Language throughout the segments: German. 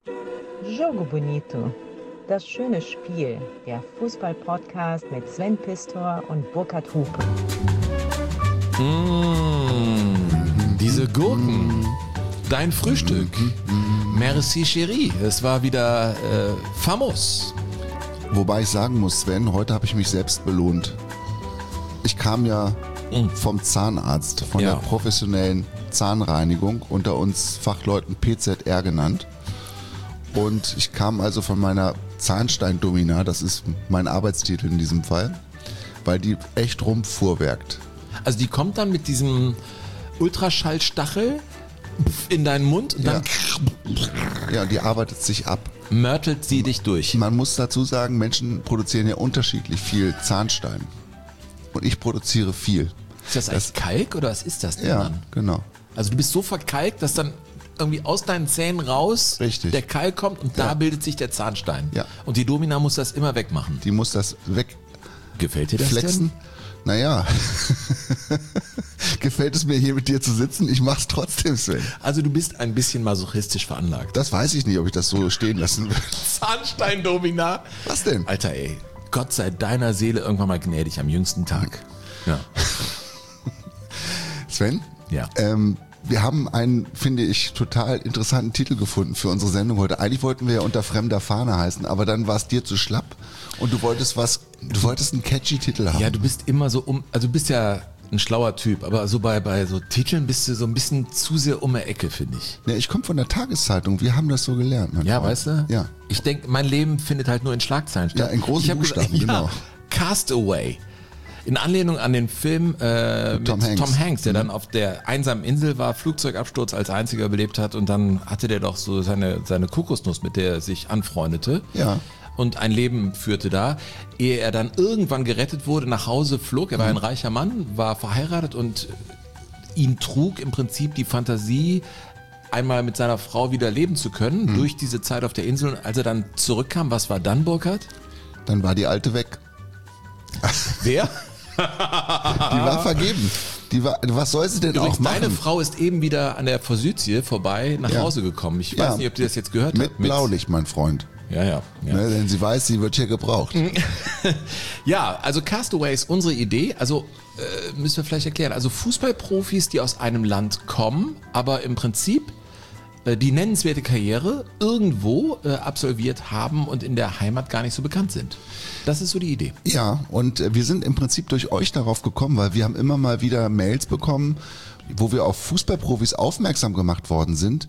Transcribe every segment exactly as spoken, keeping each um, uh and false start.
Jogo Bonito, das schöne Spiel, der Fußball-Podcast mit Sven Pistor und Burkhard Hupe. Mmh, diese Gurken, dein Frühstück. Merci chérie, es war wieder äh, famos. Wobei ich sagen muss, Sven, heute habe ich mich selbst belohnt. Ich kam ja vom Zahnarzt, von Ja. der professionellen Zahnreinigung, unter uns Fachleuten P Z R genannt. Und ich kam also von meiner Zahnsteindomina, das ist mein Arbeitstitel in diesem Fall, weil die echt rumfuhrwerkt. Also die kommt dann mit diesem Ultraschallstachel in deinen Mund und dann Ja, die arbeitet sich ab. mörtelt sie dich durch. Man muss dazu sagen, Menschen produzieren ja unterschiedlich viel Zahnstein. Und ich produziere viel. Ist das eigentlich Kalk oder was ist das denn Ja, dann? genau. Also du bist so verkalkt, dass dann irgendwie aus deinen Zähnen raus Richtig. der Kalk kommt und da Ja. bildet sich der Zahnstein. Ja. Und die Domina muss das immer wegmachen. Die muss das Gefällt dir das wegflexen. denn? Naja. Gefällt es mir hier mit dir zu sitzen? Ich mach's trotzdem, Sven. Also du bist ein bisschen masochistisch veranlagt. Das weiß ich nicht, ob ich das so stehen lassen will. Zahnstein-Domina. Was denn? Alter ey, Gott sei deiner Seele irgendwann mal gnädig am jüngsten Tag. Ja. Sven? Ja. Ähm, wir haben einen, finde ich, total interessanten Titel gefunden für unsere Sendung heute. Eigentlich wollten wir ja unter fremder Fahne heißen, aber dann war es dir zu schlapp und du wolltest was, du wolltest einen catchy Titel haben. Ja, du bist immer so um, also du bist ja ein schlauer Typ, aber so bei, bei so Titeln bist du so ein bisschen zu sehr um die Ecke, finde ich. Ja, ich komme von der Tageszeitung, wir haben das so gelernt. mein Ja, Freund. weißt du? Ja. Ich denke, mein Leben findet halt nur in Schlagzeilen statt. Ja, in großen Ich hab Buchstaben, gesagt, genau. Ja, Castaway. In Anlehnung an den Film äh, mit Tom Tom Hanks. Hanks. der dann auf der einsamen Insel war, Flugzeugabsturz als einziger überlebt hat und dann hatte der doch so seine, seine Kokosnuss, mit der er sich anfreundete. Ja. Und ein Leben führte da, ehe er dann irgendwann gerettet wurde, nach Hause flog. Er war ein reicher Mann, war verheiratet und ihn trug im Prinzip die Fantasie, einmal mit seiner Frau wieder leben zu können, durch diese Zeit auf der Insel. Und als er dann zurückkam, was war dann, Burkhard? Dann war die alte weg. Wer? Die war vergeben. Die war, was soll sie denn Übrigens, auch machen? deine Frau ist eben wieder an der Forsythie vorbei nach Ja. Hause gekommen. Ich weiß Ja. nicht, ob du das jetzt gehört Mit hast. Blaulicht, mein Freund. Ja, ja. Ja. Ne, denn sie weiß, sie wird hier gebraucht. Ja, also Castaway ist unsere Idee. Also äh, müssen wir vielleicht erklären. Also Fußballprofis, die aus einem Land kommen, aber im Prinzip äh, die nennenswerte Karriere irgendwo äh, absolviert haben und in der Heimat gar nicht so bekannt sind. Das ist so die Idee. Ja, und äh, wir sind im Prinzip durch euch darauf gekommen, weil wir haben immer mal wieder Mails bekommen, wo wir auf Fußballprofis aufmerksam gemacht worden sind,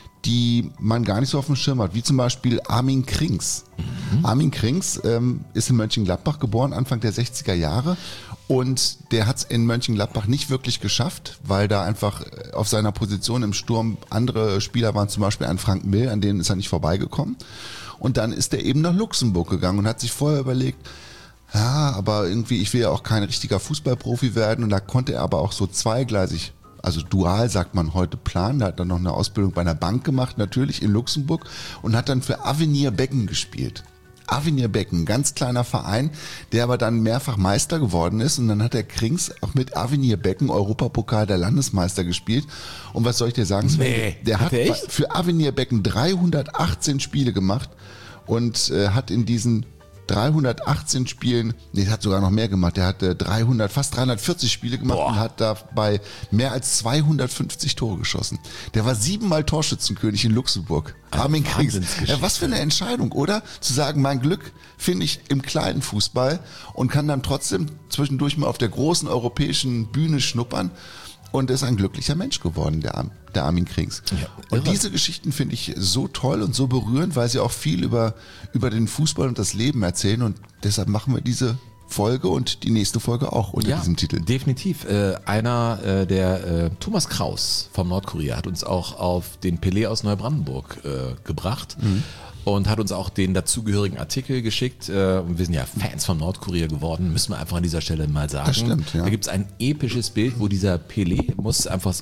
die man gar nicht so auf dem Schirm hat, wie zum Beispiel Armin Krings. Mhm. Armin Krings ähm, ist in Mönchengladbach geboren, Anfang der sechziger Jahre, und der hat es in Mönchengladbach nicht wirklich geschafft, weil da einfach auf seiner Position im Sturm andere Spieler waren, zum Beispiel ein Frank Mill, an denen ist er nicht vorbeigekommen. Und dann ist er eben nach Luxemburg gegangen und hat sich vorher überlegt, ja, aber irgendwie, ich will ja auch kein richtiger Fußballprofi werden, und da konnte er aber auch so zweigleisig, also dual sagt man heute, planen. Da hat dann noch eine Ausbildung bei einer Bank gemacht, natürlich in Luxemburg, und hat dann für Avenir Becken gespielt. Avenir Becken, ganz kleiner Verein, der aber dann mehrfach Meister geworden ist, und dann hat der Krings auch mit Avenir Becken Europapokal der Landesmeister gespielt. Und was soll ich dir sagen, Sven? Nee, der hat hat er echt? für Avenir Becken dreihundertachtzehn Spiele gemacht und äh, hat in diesen dreihundertachtzehn Spielen, nee, hat sogar noch mehr gemacht, der hat äh, dreihundert, fast dreihundertvierzig Spiele gemacht. Boah. Und hat dabei mehr als zweihundertfünfzig Tore geschossen. Der war siebenmal Torschützenkönig in Luxemburg. Eine Armin Krings. Wahnsinnsgeschichte. Ja, was für eine Entscheidung, oder? Zu sagen, mein Glück finde ich im kleinen Fußball, und kann dann trotzdem zwischendurch mal auf der großen europäischen Bühne schnuppern. Und ist ein glücklicher Mensch geworden, der, Ar- der Armin Krings. Ja, und irre. diese Geschichten finde ich so toll und so berührend, weil sie auch viel über, über den Fußball und das Leben erzählen. Und deshalb machen wir diese Folge und die nächste Folge auch unter diesem Titel. Definitiv. Äh, einer, äh, der äh, Thomas Kraus vom Nordkorea hat uns auch auf den Pelé aus Neubrandenburg äh, gebracht. Mhm. Und hat uns auch den dazugehörigen Artikel geschickt. Äh, und wir sind ja Fans von Nordkorea geworden, müssen wir einfach an dieser Stelle mal sagen. Das stimmt, ja. Da gibt es ein episches Bild, wo dieser Pelé muss einfach, oh,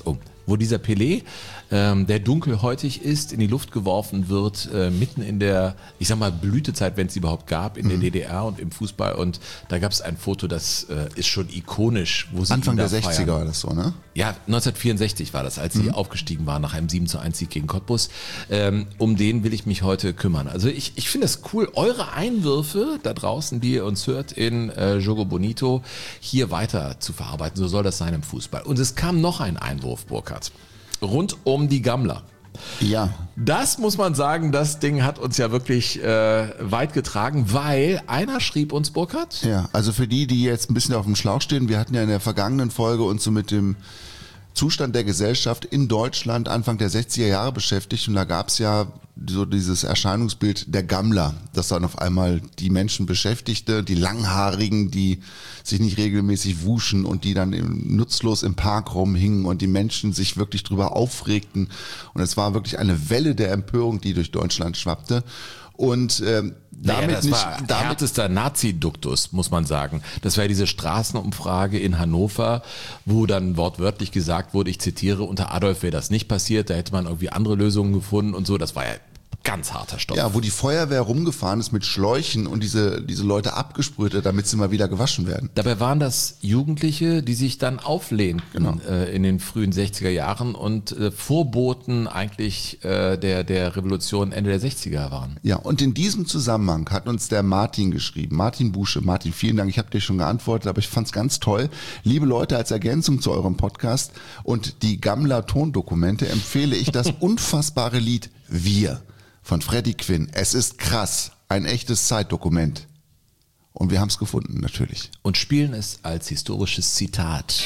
wo dieser Pelé, ähm, der dunkelhäutig ist, in die Luft geworfen wird, äh, mitten in der, ich sag mal, Blütezeit, wenn es überhaupt gab, in der D D R und im Fußball. Und da gab es ein Foto, das äh, ist schon ikonisch. Wo sie Anfang ihn da der sechziger feiern. war das so, ne? Ja, neunzehnhundertvierundsechzig war das, als sie aufgestiegen waren nach einem sieben zu eins Sieg gegen Cottbus. Ähm, um den will ich mich heute kümmern. Also ich, ich finde es cool, eure Einwürfe da draußen, die ihr uns hört in äh, Jogo Bonito, hier weiter zu verarbeiten. So soll das sein im Fußball. Und es kam noch ein Einwurf, Burkhard, rund um die Gammler. Ja. Das muss man sagen, das Ding hat uns ja wirklich äh, weit getragen, weil einer schrieb uns, Burkhard. Ja, also für die, die jetzt ein bisschen auf dem Schlauch stehen, wir hatten ja in der vergangenen Folge uns so mit dem Zustand der Gesellschaft in Deutschland Anfang der sechziger Jahre beschäftigt und da gab es ja so dieses Erscheinungsbild der Gammler, das dann auf einmal die Menschen beschäftigte, die Langhaarigen, die sich nicht regelmäßig wuschen und die dann nutzlos im Park rumhingen und die Menschen sich wirklich drüber aufregten und es war wirklich eine Welle der Empörung, die durch Deutschland schwappte. Und ähm, damit naja, das nicht, war damit härtester Nazi-Duktus, muss man sagen. Das war ja diese Straßenumfrage in Hannover, wo dann wortwörtlich gesagt wurde, ich zitiere, unter Adolf wäre das nicht passiert, da hätte man irgendwie andere Lösungen gefunden und so. Das war ja ganz harter Stoff. Ja, wo die Feuerwehr rumgefahren ist mit Schläuchen und diese, diese Leute abgesprüht hat, damit sie mal wieder gewaschen werden. Dabei waren das Jugendliche, die sich dann auflehnten Genau. äh, in den frühen sechziger Jahren und äh, Vorboten eigentlich äh, der, der Revolution Ende der sechziger waren. Ja, und in diesem Zusammenhang hat uns der Martin geschrieben, Martin Busche. Martin, vielen Dank, ich habe dir schon geantwortet, aber ich fand's ganz toll. Liebe Leute, als Ergänzung zu eurem Podcast und die Gammler Tondokumente empfehle ich das unfassbare Lied Wir von Freddie Quinn. Es ist krass, ein echtes Zeitdokument. Und wir haben es gefunden, natürlich. Und spielen es als historisches Zitat.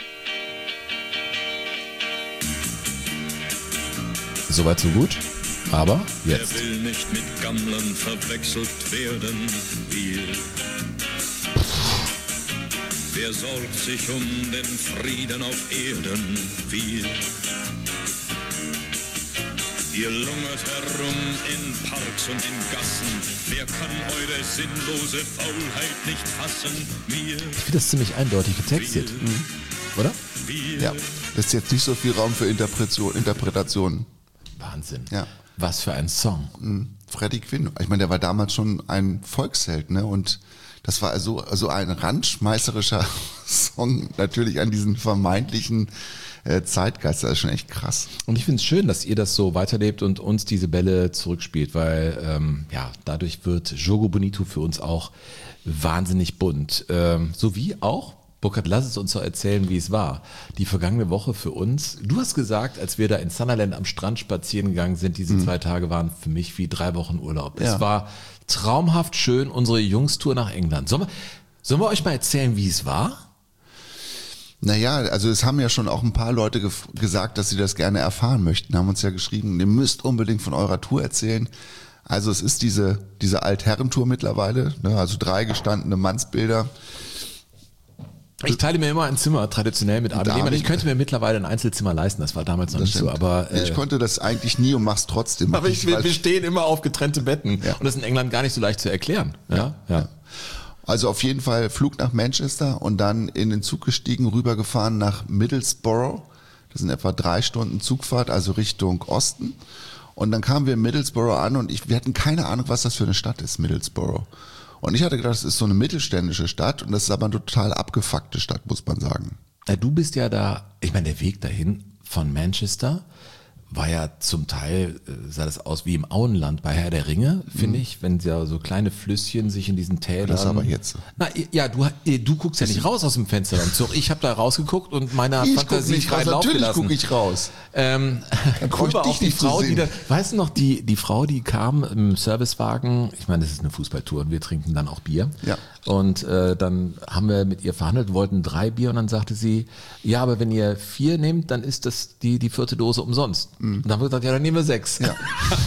Soweit so gut, aber jetzt. Er will nicht mit Gammlern verwechselt werden, wir. Wer sorgt sich um den Frieden auf Erden, wir. Ihr lungert herum in Parks und in Gassen. Wer kann eure sinnlose Faulheit nicht fassen? Wir, Ich finde das ziemlich eindeutig getextet, oder? wir. Ja, das ist jetzt nicht so viel Raum für Interpretation, Interpretationen. Wahnsinn. Ja. Was für ein Song. Freddie Quinn, ich meine, der war damals schon ein Volksheld, ne? Und das war also, also ein randschmeißerischer Song, natürlich an diesen vermeintlichen äh, Zeitgeist. Das ist schon echt krass. Und ich finde es schön, dass ihr das so weiterlebt und uns diese Bälle zurückspielt, weil ähm, ja dadurch wird Jogo Bonito für uns auch wahnsinnig bunt. Ähm, so wie auch, Burkhard, lass es uns doch erzählen, wie es war. Die vergangene Woche für uns. Du hast gesagt, als wir da in Sunderland am Strand spazieren gegangen sind, diese mhm. zwei Tage waren für mich wie drei Wochen Urlaub. Ja. Es war traumhaft schön, unsere Jungstour nach England. Sollen wir, sollen wir euch mal erzählen, wie es war? Naja, also es haben ja schon auch ein paar Leute gef- gesagt, dass sie das gerne erfahren möchten, haben uns ja geschrieben, ihr müsst unbedingt von eurer Tour erzählen. Also es ist diese, diese Altherrentour mittlerweile, ne, also drei gestandene Mannsbilder. Ich teile mir immer ein Zimmer, traditionell mit Adel Lehmann. Ich könnte mir mittlerweile ein Einzelzimmer leisten, das war damals noch Das nicht so, stimmt. aber... Äh, ich konnte das eigentlich nie und mach's trotzdem. aber ich, wir, weil- wir stehen immer auf getrennte Betten Ja. und das ist in England gar nicht so leicht zu erklären. Ja, ja. Also auf jeden Fall Flug nach Manchester und dann in den Zug gestiegen, rübergefahren nach Middlesbrough. Das sind etwa drei Stunden Zugfahrt, also Richtung Osten. Und dann kamen wir in Middlesbrough an und ich, wir hatten keine Ahnung, was das für eine Stadt ist, Middlesbrough. Und ich hatte gedacht, das ist so eine mittelständische Stadt und das ist aber eine total abgefuckte Stadt, muss man sagen. Na, du bist ja da, ich meine, der Weg dahin von Manchester war ja zum Teil, äh, sah das aus wie im Auenland bei Herr der Ringe, finde ich, wenn ja so kleine Flüsschen sich in diesen Tälern... Das aber jetzt. Na, ja, du, du guckst ja nicht raus aus dem Fenster beim Zug. Ich habe da rausgeguckt und meiner Ich guck Fantasie nicht raus, freien Lauf natürlich gelassen. gucke ich raus. Ähm, Dann brauch ich guck mal dich auf die nicht zu Frau, die sehen. da, weißt du noch, die, die Frau, die kam im Servicewagen, ich meine, das ist eine Fußballtour und wir trinken dann auch Bier. Ja. Und äh, dann haben wir mit ihr verhandelt, wollten drei Bier und dann sagte sie, ja, aber wenn ihr vier nehmt, dann ist das die, die vierte Dose umsonst. Und dann haben wir gesagt, ja, dann nehmen wir sechs. Ja.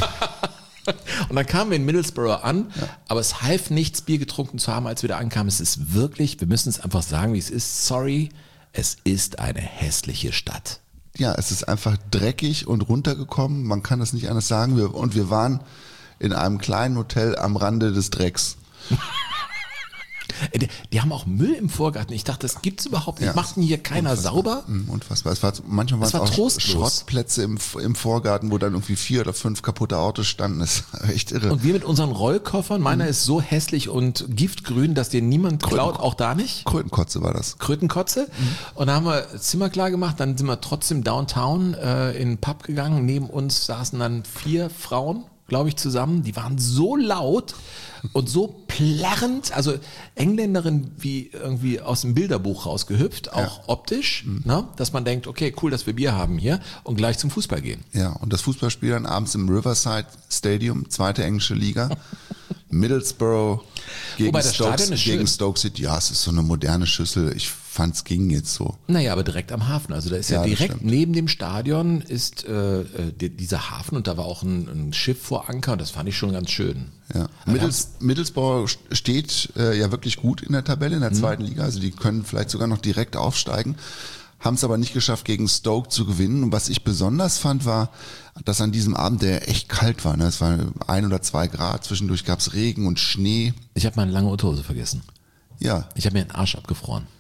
Und dann kamen wir in Middlesbrough an, ja. aber es half nichts, Bier getrunken zu haben, als wir da ankamen. Es ist wirklich, wir müssen es einfach sagen, wie es ist. Sorry, es ist eine hässliche Stadt. Ja, es ist einfach dreckig und runtergekommen, man kann das nicht anders sagen. Wir, und wir waren in einem kleinen Hotel am Rande des Drecks. Äh, Die, die haben auch Müll im Vorgarten. Ich dachte, das gibt's überhaupt nicht. Ja. Macht denn hier keiner Unfassbar. sauber? Mm, Unfassbar. Es war, manchmal Das waren war es auch trostlos. Schrottplätze im, im Vorgarten, wo dann irgendwie vier oder fünf kaputte Autos standen. Das war echt irre. Und wir mit unseren Rollkoffern, meiner Mhm. ist so hässlich und giftgrün, dass den niemand klaut, auch da nicht. Krötenkotze war das. Krötenkotze. Mhm. Und da haben wir Zimmer klar gemacht, dann sind wir trotzdem downtown äh, in den Pub gegangen. Neben uns saßen dann vier Frauen, glaube ich, zusammen. Die waren so laut und so plärrend, also Engländerin wie irgendwie aus dem Bilderbuch rausgehüpft, auch Ja. optisch, ne? Dass man denkt, okay, cool, dass wir Bier haben hier und gleich zum Fußball gehen. Ja, und das Fußballspiel dann abends im Riverside Stadium, zweite englische Liga. Middlesbrough gegen, Wobei das Stoke, Stadion ist schön. gegen Stoke City. Ja, es ist so eine moderne Schüssel. Ich fand es ging jetzt so. Naja, aber direkt am Hafen. Also da ist ja, Ja, das direkt stimmt. neben dem Stadion ist äh, äh, die, dieser Hafen und da war auch ein, ein Schiff vor Anker und das fand ich schon ganz schön. Ja. Middles, Middlesbrough steht äh, ja wirklich gut in der Tabelle, in der zweiten Liga. Also die können vielleicht sogar noch direkt aufsteigen. Haben es aber nicht geschafft, gegen Stoke zu gewinnen. Und was ich besonders fand, war, dass an diesem Abend, der echt kalt war. Ne? Es war ein oder zwei Grad. Zwischendurch gab es Regen und Schnee. Ich habe meine lange Unterhose vergessen. Ja, Ich habe mir den Arsch abgefroren.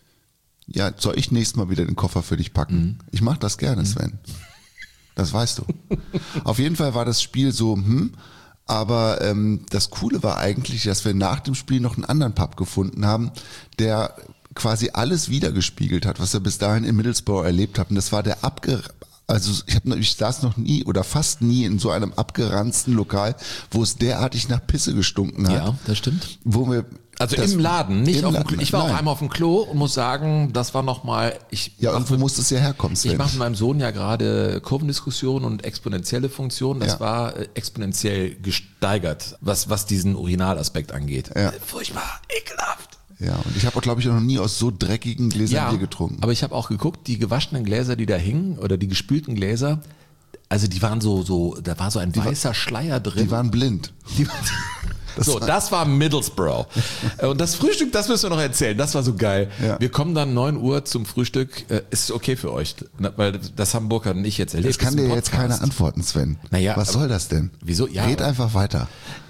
ja, soll ich nächstes Mal wieder den Koffer für dich packen? Mhm. Ich mache das gerne, Sven. Das weißt du. Auf jeden Fall war das Spiel so, hm, aber ähm, das Coole war eigentlich, dass wir nach dem Spiel noch einen anderen Pub gefunden haben, der quasi alles wiedergespiegelt hat, was wir bis dahin in Middlesbrough erlebt haben. Das war der abge also ich habe ich saß noch nie oder fast nie in so einem abgeranzten Lokal, wo es derartig nach Pisse gestunken hat. Ja, das stimmt. Wo wir Also das- im Laden, nicht im auf dem Laden, Klo. Ich war nein. auch einmal auf dem Klo und muss sagen, das war nochmal, ich Ja, irgendwo muss es ja herkommen, Sven. Ich mache mit meinem Sohn ja gerade Kurvendiskussionen und exponentielle Funktionen. Das Ja. war äh, exponentiell gesteigert, was, was diesen Urinalaspekt angeht. Ja. Äh, Furchtbar, ekelhaft. Ja, und ich habe auch, glaube ich, noch nie aus so dreckigen Gläsern Bier getrunken. aber ich habe auch geguckt, die gewaschenen Gläser, die da hingen, oder die gespülten Gläser, also die waren so, so, da war so ein weißer Schleier drin. Die waren blind. Die waren so, das war Middlesbrough. Und das Frühstück, das müssen wir noch erzählen. Das war so geil. Ja. Wir kommen dann neun Uhr zum Frühstück. Äh, Ist okay für euch, weil das haben Burkhard und ich jetzt erlebt. Das kann ist ein dir jetzt Podcast. keiner antworten, Sven. Naja, Was aber- soll das denn? Wieso? Ja, Red aber- einfach weiter.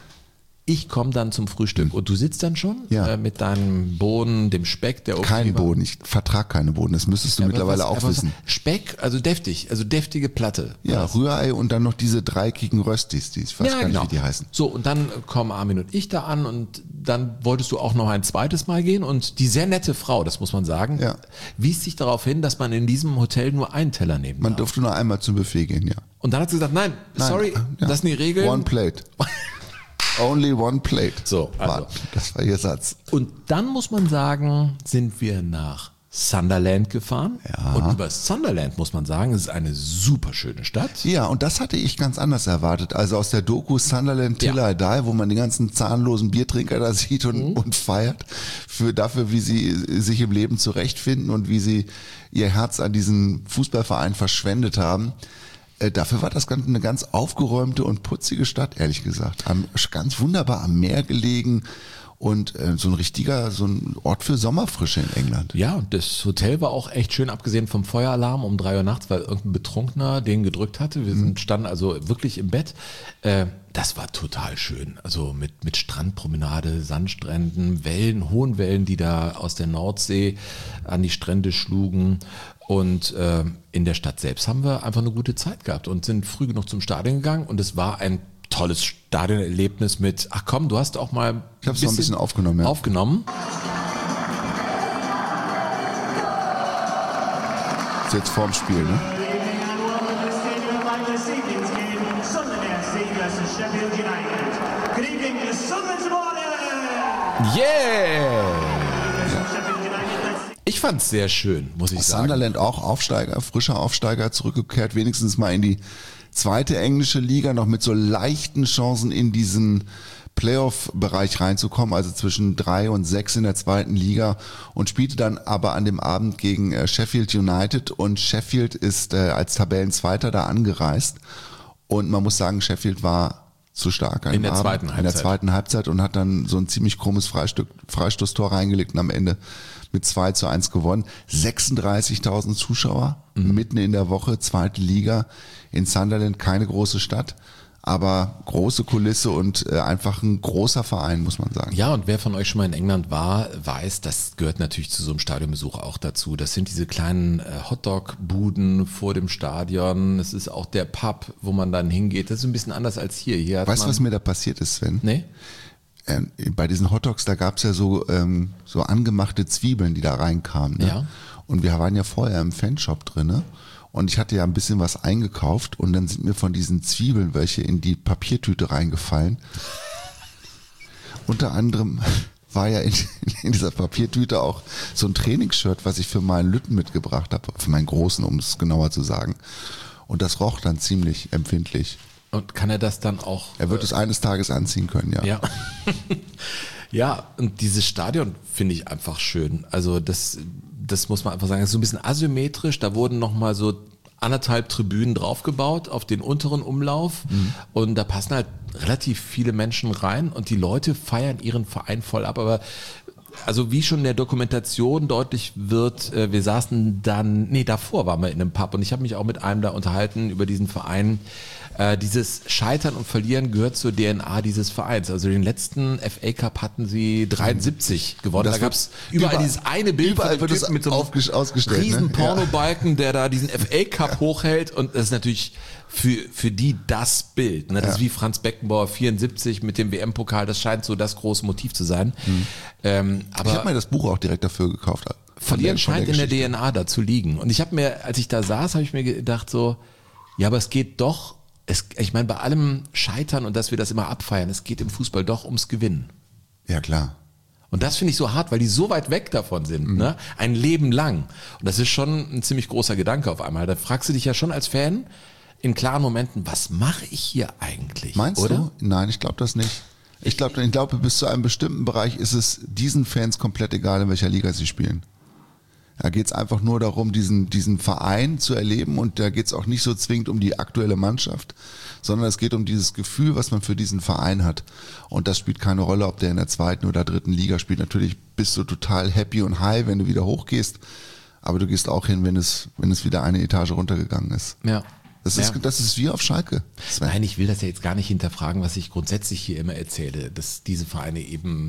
Ich komme dann zum Frühstück und du sitzt dann schon Ja. äh, mit deinem Bohnen, dem Speck, der Kein Oberkiefer. Boden. Ich vertrag keine Boden. Das müsstest du Ja, aber mittlerweile was- auch aber wissen. Speck, also deftig, also deftige Platte. Ja, Was? Rührei und dann noch diese dreieckigen Röstis, die ich weiß gar nicht, wie die heißen. So, und dann kommen Armin und ich da an und dann wolltest du auch noch ein zweites Mal gehen und die sehr nette Frau, das muss man sagen, Ja. wies sich darauf hin, dass man in diesem Hotel nur einen Teller nehmen Man darf. durfte nur einmal zum Buffet gehen, ja. Und dann hat sie gesagt, nein, Nein, sorry, ja. das sind die Regeln. One plate. Only one plate. So, also. War, das war ihr Satz. Und dann muss man sagen, sind wir nach Sunderland gefahren. Ja. Und über Sunderland muss man sagen, es ist eine super schöne Stadt. Ja, und das hatte ich ganz anders erwartet. Also aus der Doku Sunderland Till Ja. I Die, wo man die ganzen zahnlosen Biertrinker da sieht und, Mhm. und feiert für dafür, wie sie sich im Leben zurechtfinden und wie sie ihr Herz an diesen Fußballverein verschwendet haben. Äh, Dafür war das ganz, eine ganz aufgeräumte und putzige Stadt, ehrlich gesagt. Am, ganz wunderbar am Meer gelegen und äh, so ein richtiger, so ein Ort für Sommerfrische in England. Ja, und das Hotel war auch echt schön, abgesehen vom Feueralarm um drei Uhr nachts, weil irgendein Betrunkener den gedrückt hatte. Wir sind, standen also wirklich im Bett. Äh, das war total schön. Also mit, mit Strandpromenade, Sandstränden, Wellen, hohen Wellen, die da aus der Nordsee an die Strände schlugen. Und äh, in der Stadt selbst haben wir einfach eine gute Zeit gehabt und sind früh genug zum Stadion gegangen. Und es war ein tolles Stadionerlebnis mit, ach komm, du hast auch mal Ich habe es noch ein bisschen aufgenommen, ja. aufgenommen. Ist jetzt vorm Spiel, ne? Yeah! Ich fand's sehr schön, muss ich sagen. Sunderland auch Aufsteiger, frischer Aufsteiger, zurückgekehrt, wenigstens mal in die zweite englische Liga, noch mit so leichten Chancen in diesen Playoff-Bereich reinzukommen, also zwischen drei und sechs in der zweiten Liga und spielte dann aber an dem Abend gegen äh, Sheffield United und Sheffield ist äh, als Tabellenzweiter da angereist und man muss sagen, Sheffield war zu stark an In dem der Abend, zweiten in der Halbzeit. zweiten Halbzeit und hat dann so ein ziemlich krummes Freistück, Freistoßtor reingelegt und am Ende mit zwei zu eins gewonnen. sechsunddreißigtausend Zuschauer, Mhm. mitten in der Woche, zweite Liga in Sunderland, keine große Stadt. aber große Kulisse und äh, einfach ein großer Verein, muss man sagen. Ja, und wer von euch schon mal in England war, weiß, das gehört natürlich zu so einem Stadionbesuch auch dazu. Das sind diese kleinen äh, Hotdog-Buden vor dem Stadion. Es ist auch der Pub, wo man dann hingeht. Das ist ein bisschen anders als hier. hier hat Weißt du, man was mir da passiert ist, Sven? Nee? Äh, bei diesen Hotdogs, da gab es ja so, ähm, so angemachte Zwiebeln, die da reinkamen. Ne? Ja. Und wir waren ja vorher im Fanshop drinne. Und ich hatte ja ein bisschen was eingekauft und dann sind mir von diesen Zwiebeln welche in die Papiertüte reingefallen. Unter anderem war ja in, in dieser Papiertüte auch so ein Trainingsshirt, was ich für meinen Lütten mitgebracht habe, für meinen Großen, um es genauer zu sagen. Und das roch dann ziemlich empfindlich. Und kann er das dann auch... Er wird es eines Tages anziehen können, ja. Ja. Ja, und dieses Stadion finde ich einfach schön. Also das, das muss man einfach sagen, es ist so ein bisschen asymmetrisch. Da wurden nochmal so anderthalb Tribünen draufgebaut auf den unteren Umlauf mhm. und da passen halt relativ viele Menschen rein und die Leute feiern ihren Verein voll ab. Aber also wie schon in der Dokumentation deutlich wird, wir saßen dann, nee, davor waren wir in einem Pub und ich habe mich auch mit einem da unterhalten über diesen Verein. Äh, dieses Scheitern und Verlieren gehört zur D N A dieses Vereins. Also den letzten F A Cup hatten sie dreiundsiebzig gewonnen. Das Da gab es überall, überall dieses eine Bild überall von wird Typen es mit so einem aufges- ausgestellt, riesen ne? Pornobalken, ja. der da diesen F A Cup hochhält und das ist natürlich für, für die das Bild. Ne? Das Ja. ist wie Franz Beckenbauer vierundsiebzig mit dem W M-Pokal. Das scheint so das große Motiv zu sein. Hm. Ähm, aber Ich habe mir das Buch auch direkt dafür gekauft. Verlieren scheint in der D Geschichte. N A da zu liegen. Und ich habe mir, als ich da saß, habe ich mir gedacht so, ja, aber es geht doch, es, ich meine, bei allem Scheitern und dass wir das immer abfeiern, es geht im Fußball doch ums Gewinnen. Ja, klar. Und das finde ich so hart, weil die so weit weg davon sind, mhm. ne? Ein Leben lang. Und das ist schon ein ziemlich großer Gedanke auf einmal. Da fragst du dich ja schon als Fan in klaren Momenten, was mache ich hier eigentlich? Meinst oder? du? Nein, ich glaube das nicht. Ich glaube, ich glaube, bis zu einem bestimmten Bereich ist es diesen Fans komplett egal, in welcher Liga sie spielen. Da geht es einfach nur darum, diesen, diesen Verein zu erleben und da geht es auch nicht so zwingend um die aktuelle Mannschaft, sondern es geht um dieses Gefühl, was man für diesen Verein hat. Und das spielt keine Rolle, ob der in der zweiten oder dritten Liga spielt. Natürlich bist du total happy und high, wenn du wieder hochgehst, aber du gehst auch hin, wenn es, wenn es wieder eine Etage runtergegangen ist. Ja. Das ist, Ja. das ist wie auf Schalke. Sven. Nein, ich will das ja jetzt gar nicht hinterfragen, was ich grundsätzlich hier immer erzähle, dass diese Vereine eben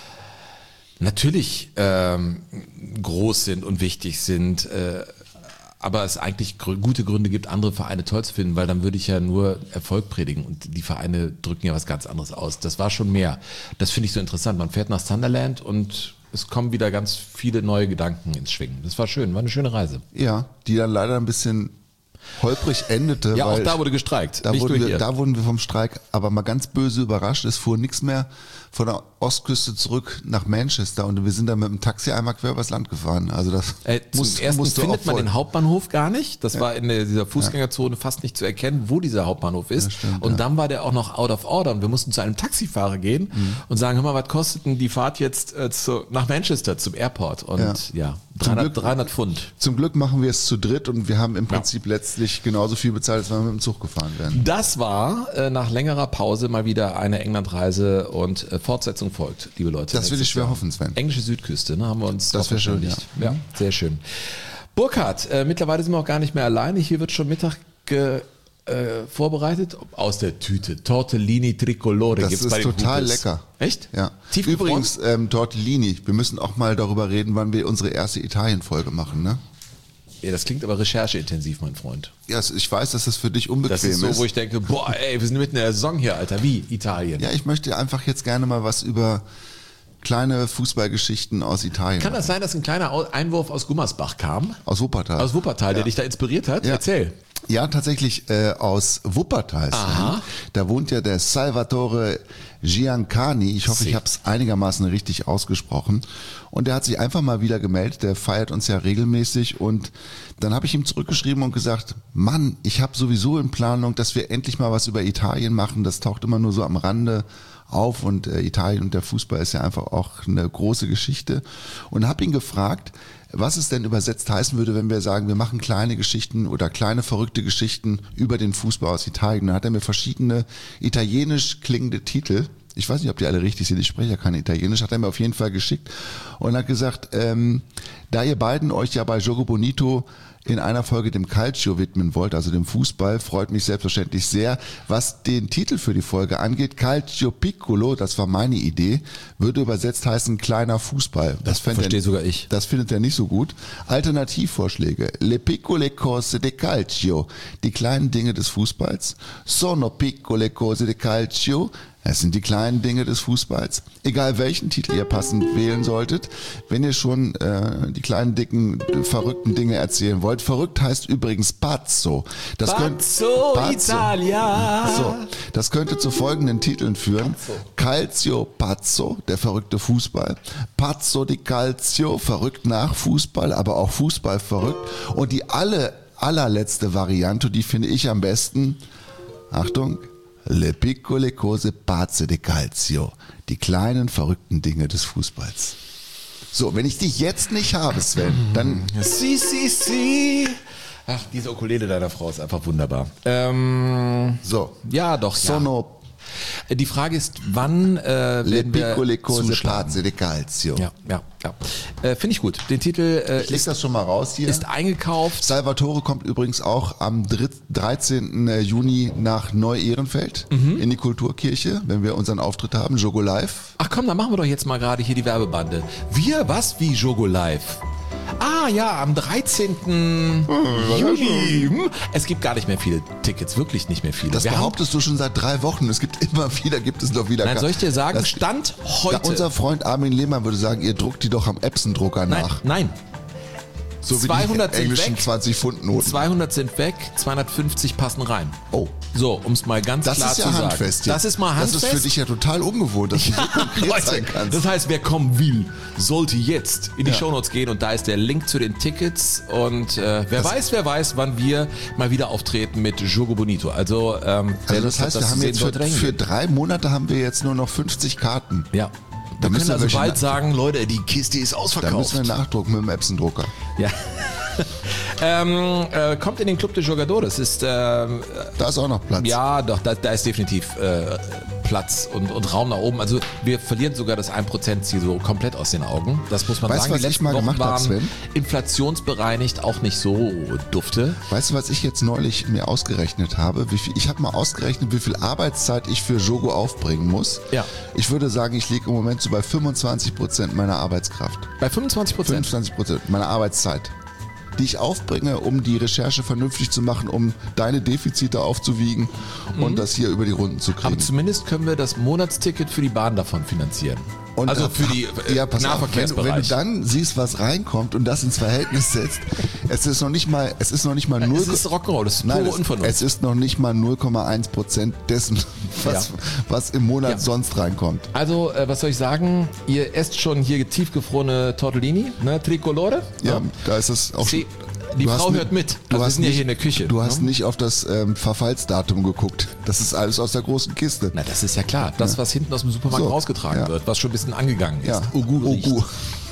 natürlich ähm, groß sind und wichtig sind, äh, aber es eigentlich gr- gute Gründe gibt, andere Vereine toll zu finden, weil dann würde ich ja nur Erfolg predigen und die Vereine drücken ja was ganz anderes aus. Das war schon mehr. Das finde ich so interessant. Man fährt nach Sunderland und es kommen wieder ganz viele neue Gedanken ins Schwingen. Das war schön, war eine schöne Reise. Ja, die dann leider ein bisschen holprig endete. Ja, auch weil da wurde gestreikt. Da, nicht wurden nur wir, hier. da wurden wir vom Streik aber mal ganz böse überrascht. Es fuhr nichts mehr von der Ostküste zurück nach Manchester und wir sind dann mit dem Taxi einmal quer übers Land gefahren. Also das Äh, zum musst, ersten musst du findet auch man voll- den Hauptbahnhof gar nicht. Das war in der, dieser Fußgängerzone fast nicht zu erkennen, wo dieser Hauptbahnhof ist. Das stimmt, und ja. dann war der auch noch out of order und wir mussten zu einem Taxifahrer gehen Mhm. und sagen, hör mal, was kostet denn die Fahrt jetzt äh, zu, nach Manchester zum Airport? Und ja, Ja. dreihundert, Glück- dreihundert Pfund. Zum Glück machen wir es zu dritt und wir haben im Prinzip letztlich genauso viel bezahlt, als wenn wir mit dem Zug gefahren wären. Das war äh, nach längerer Pause mal wieder eine Englandreise und äh, Fortsetzung folgt, liebe Leute. Das will ich Nächstes schwer Jahr. hoffen, Sven. Englische Südküste, ne, haben wir uns Das drauf wär schön, verständigt. ja. Ja, sehr schön. Burkhard, äh, mittlerweile sind wir auch gar nicht mehr alleine. Hier wird schon Mittag ge, äh, vorbereitet. Aus der Tüte. Tortellini Tricolore Das gibt's ist bei den total Hupels. lecker. Echt? Ja. Tiefgefroren? Übrigens, ähm, Tortellini, wir müssen auch mal darüber reden, wann wir unsere erste Italien-Folge machen, ne? Ja, das klingt aber rechercheintensiv, mein Freund. Ja, ich weiß, dass das für dich unbequem Das ist so, wo ich denke, boah, ey, wir sind mitten in der Saison hier, Alter. Wie? Italien. Ja, ich möchte einfach jetzt gerne mal was über kleine Fußballgeschichten aus Italien Kann machen. das sein, dass ein kleiner Au- Einwurf aus Gummersbach kam? Aus Wuppertal. Aus Wuppertal, der Ja. dich da inspiriert hat? Ja. Erzähl. Ja, tatsächlich äh, aus Wuppertal. Aha. Da wohnt ja der Salvatore Giancani. Ich hoffe, Si. ich habe es einigermaßen richtig ausgesprochen. Und der hat sich einfach mal wieder gemeldet. Der feiert uns ja regelmäßig. Und dann habe ich ihm zurückgeschrieben und gesagt, Mann, ich habe sowieso in Planung, dass wir endlich mal was über Italien machen. Das taucht immer nur so am Rande auf. Und äh, Italien und der Fußball ist ja einfach auch eine große Geschichte. Und habe ihn gefragt, was es denn übersetzt heißen würde, wenn wir sagen, wir machen kleine Geschichten oder kleine verrückte Geschichten über den Fußball aus Italien. Da hat er mir verschiedene italienisch klingende Titel ich weiß nicht, ob die alle richtig sind, ich spreche ja kein Italienisch, hat er mir auf jeden Fall geschickt und hat gesagt, ähm, da ihr beiden euch ja bei Gioco Bonito in einer Folge dem Calcio widmen wollt, also dem Fußball, freut mich selbstverständlich sehr. Was den Titel für die Folge angeht, Calcio Piccolo, das war meine Idee, würde übersetzt heißen kleiner Fußball. Das verstehe sogar ich. Das findet er nicht so gut. Alternativvorschläge. Le piccole cose de calcio. Die kleinen Dinge des Fußballs. Sono piccole cose de calcio. Es sind die kleinen Dinge des Fußballs. Egal welchen Titel ihr passend wählen solltet, wenn ihr schon äh, die kleinen, dicken, verrückten Dinge erzählen wollt. Verrückt heißt übrigens Pazzo. Das Pazzo, könnt, Pazzo Italia. So, das könnte zu folgenden Titeln führen. Pazzo. Calcio Pazzo, der verrückte Fußball. Pazzo di Calcio, verrückt nach Fußball, aber auch Fußball verrückt. Und die alle, allerletzte Variante, die finde ich am besten, Achtung, Le piccole cose pazze de calcio. Die kleinen, verrückten Dinge des Fußballs. So, wenn ich dich jetzt nicht habe, Sven, dann... Si, si, si. Ach, diese Ukulele deiner Frau ist einfach wunderbar. Ähm, So. ja, doch, Sono ja. Die Frage ist, wann äh, le werden wir piccole cose zuschlagen? pazze de calcio. Ja, ja, ja. Äh, Finde ich gut. Den Titel äh, Ich leg ist, das schon mal raus hier. ist eingekauft. Salvatore kommt übrigens auch am dreizehnten Juni nach Neu-Ehrenfeld in die Kulturkirche, wenn wir unseren Auftritt haben, Jogo Live. Ach komm, dann machen wir doch jetzt mal gerade hier die Werbebande. Wir, was, wie Jogo Live? Ah ja, am dreizehnten Juni. Hm, Es gibt gar nicht mehr viele Tickets, wirklich nicht mehr viele. Das Wir haben, behauptest du schon seit drei Wochen. Es gibt immer wieder, gibt es noch wieder. nein, soll ich dir sagen, Das- Stand Ja, heute. unser Freund Armin Lehmann würde sagen, ihr druckt die doch am Epson-Drucker nein, nach. nein. So wie zweihundert die sind englischen weg. zwanzig Pfund Noten. zweihundert sind weg, zweihundertfünfzig passen rein. Oh. So, um es mal ganz Das klar ist ja zu sagen. handfest. jetzt. Das ist mal handfest. Das ist für dich ja total ungewohnt, dass du so konkret Leute, sein kannst. das heißt, wer kommen will, sollte jetzt in die Ja. Shownotes gehen und da ist der Link zu den Tickets und äh, wer weiß, wer weiß, wann wir mal wieder auftreten mit Jogo Bonito. Also, ähm, wer Also Lust das heißt, hat, wir zu haben sehen, jetzt sollte für, da für hingehen. drei Monate haben wir jetzt nur noch fünfzig Karten. Ja. Da Wir müssen können wir also welche bald nach- sagen, Leute, die Kiste ist Da ausverkauft. müssen wir nachdrucken mit dem Epson-Drucker. Ja. ähm, äh, kommt in den Club de Jogadores. Ist ähm, Da ist auch noch Platz. ja, doch, da, da ist definitiv äh, Platz und, und Raum nach oben. Also wir verlieren sogar das ein Prozent Ziel so komplett aus den Augen. Das muss man Weißt du, sagen. was Die ich letzten mal Wochen gemacht hab, waren Sven? inflationsbereinigt auch nicht so dufte. Weißt du, was ich jetzt neulich mir ausgerechnet habe? Wie viel, ich habe mal ausgerechnet, wie viel Arbeitszeit ich für Jogo aufbringen muss. Ja. Ich würde sagen, ich liege im Moment so bei fünfundzwanzig Prozent meiner Arbeitskraft. Bei fünfundzwanzig Prozent. fünfundzwanzig Prozent meiner Arbeitszeit, die ich aufbringe, um die Recherche vernünftig zu machen, um deine Defizite aufzuwiegen und das hier über die Runden zu kriegen. Aber zumindest können wir das Monatsticket für die Bahn davon finanzieren. Und also äh, für die äh, ja, pass auf, wenn, du- wenn du Nahverkehrsbereich. dann siehst, was reinkommt und das ins Verhältnis setzt, es ist noch nicht mal, es ist noch nicht mal null. es ist Rock'n'Roll, das ist Nein, pure es, Unvernunft. es ist noch nicht mal null Komma eins Prozent dessen, was, Ja. was im Monat Ja. sonst reinkommt. Also, äh, was soll ich sagen? Ihr esst schon hier tiefgefrorene Tortellini, ne? Tricolore. Ja, da ist es auch. Sie, die Du Frau hast ni- hört mit. Du Also wir hast sind ja nicht, hier in der Küche. Du hast ne? nicht auf das ähm, Verfallsdatum geguckt. Das ist alles aus der großen Kiste. Na, das ist ja klar. Das, was hinten aus dem Supermarkt So, rausgetragen ja. wird, was schon ein bisschen angegangen ist. Ja, Ugu riecht. Ugu.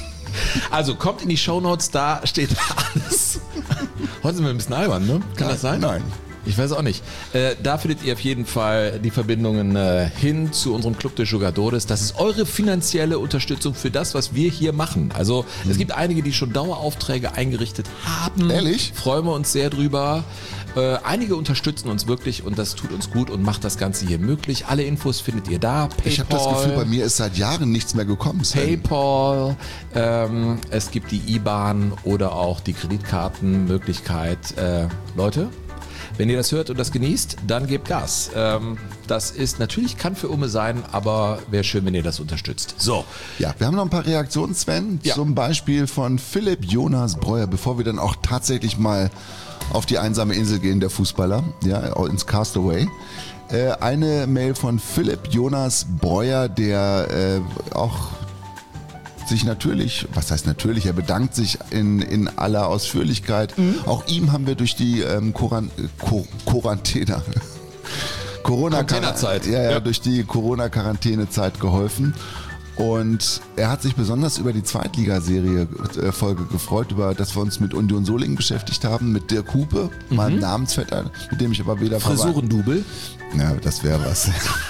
Also, kommt in die Shownotes, da steht alles. Heute sind wir ein bisschen albern, ne? Kann das sein? Nein. Ich weiß auch nicht. Äh, da findet ihr auf jeden Fall die Verbindungen äh, hin zu unserem Club de Jogadores. Das ist eure finanzielle Unterstützung für das, was wir hier machen. Also es gibt einige, die schon Daueraufträge eingerichtet haben. Ehrlich? Freuen wir uns sehr drüber. Äh, einige unterstützen uns wirklich und das tut uns gut und macht das Ganze hier möglich. Alle Infos findet ihr da. PayPal, Ich habe das Gefühl, bei mir ist seit Jahren nichts mehr gekommen. Sven. PayPal, ähm, es gibt die I B A N oder auch die Kreditkartenmöglichkeit. Äh, Leute, wenn ihr das hört und das genießt, dann gebt Gas. Ähm, das ist natürlich, kann für Umme sein, aber wäre schön, wenn ihr das unterstützt. So, Ja, wir haben noch ein paar Reaktionen, Sven. Ja. Zum Beispiel von Philipp Jonas Breuer, bevor wir dann auch tatsächlich mal auf die einsame Insel gehen, der Fußballer, ja, ins Castaway. Äh, eine Mail von Philipp Jonas Breuer, der äh, auch sich natürlich, was heißt natürlich, er bedankt sich in, in aller Ausführlichkeit. Mhm. Auch ihm haben wir durch die ähm, Koran, Ko, Quarantäne, Corona Containerzeit. Ja, ja, Ja. durch die Corona-Quarantänezeit geholfen. Und er hat sich besonders über die Zweitligaserie äh, Folge gefreut, über dass wir uns mit Union Solingen beschäftigt haben, mit Dirk Hupe, mhm. meinem Namensvetter, mit dem ich aber weder Frisurendubel. Ja, das wäre was.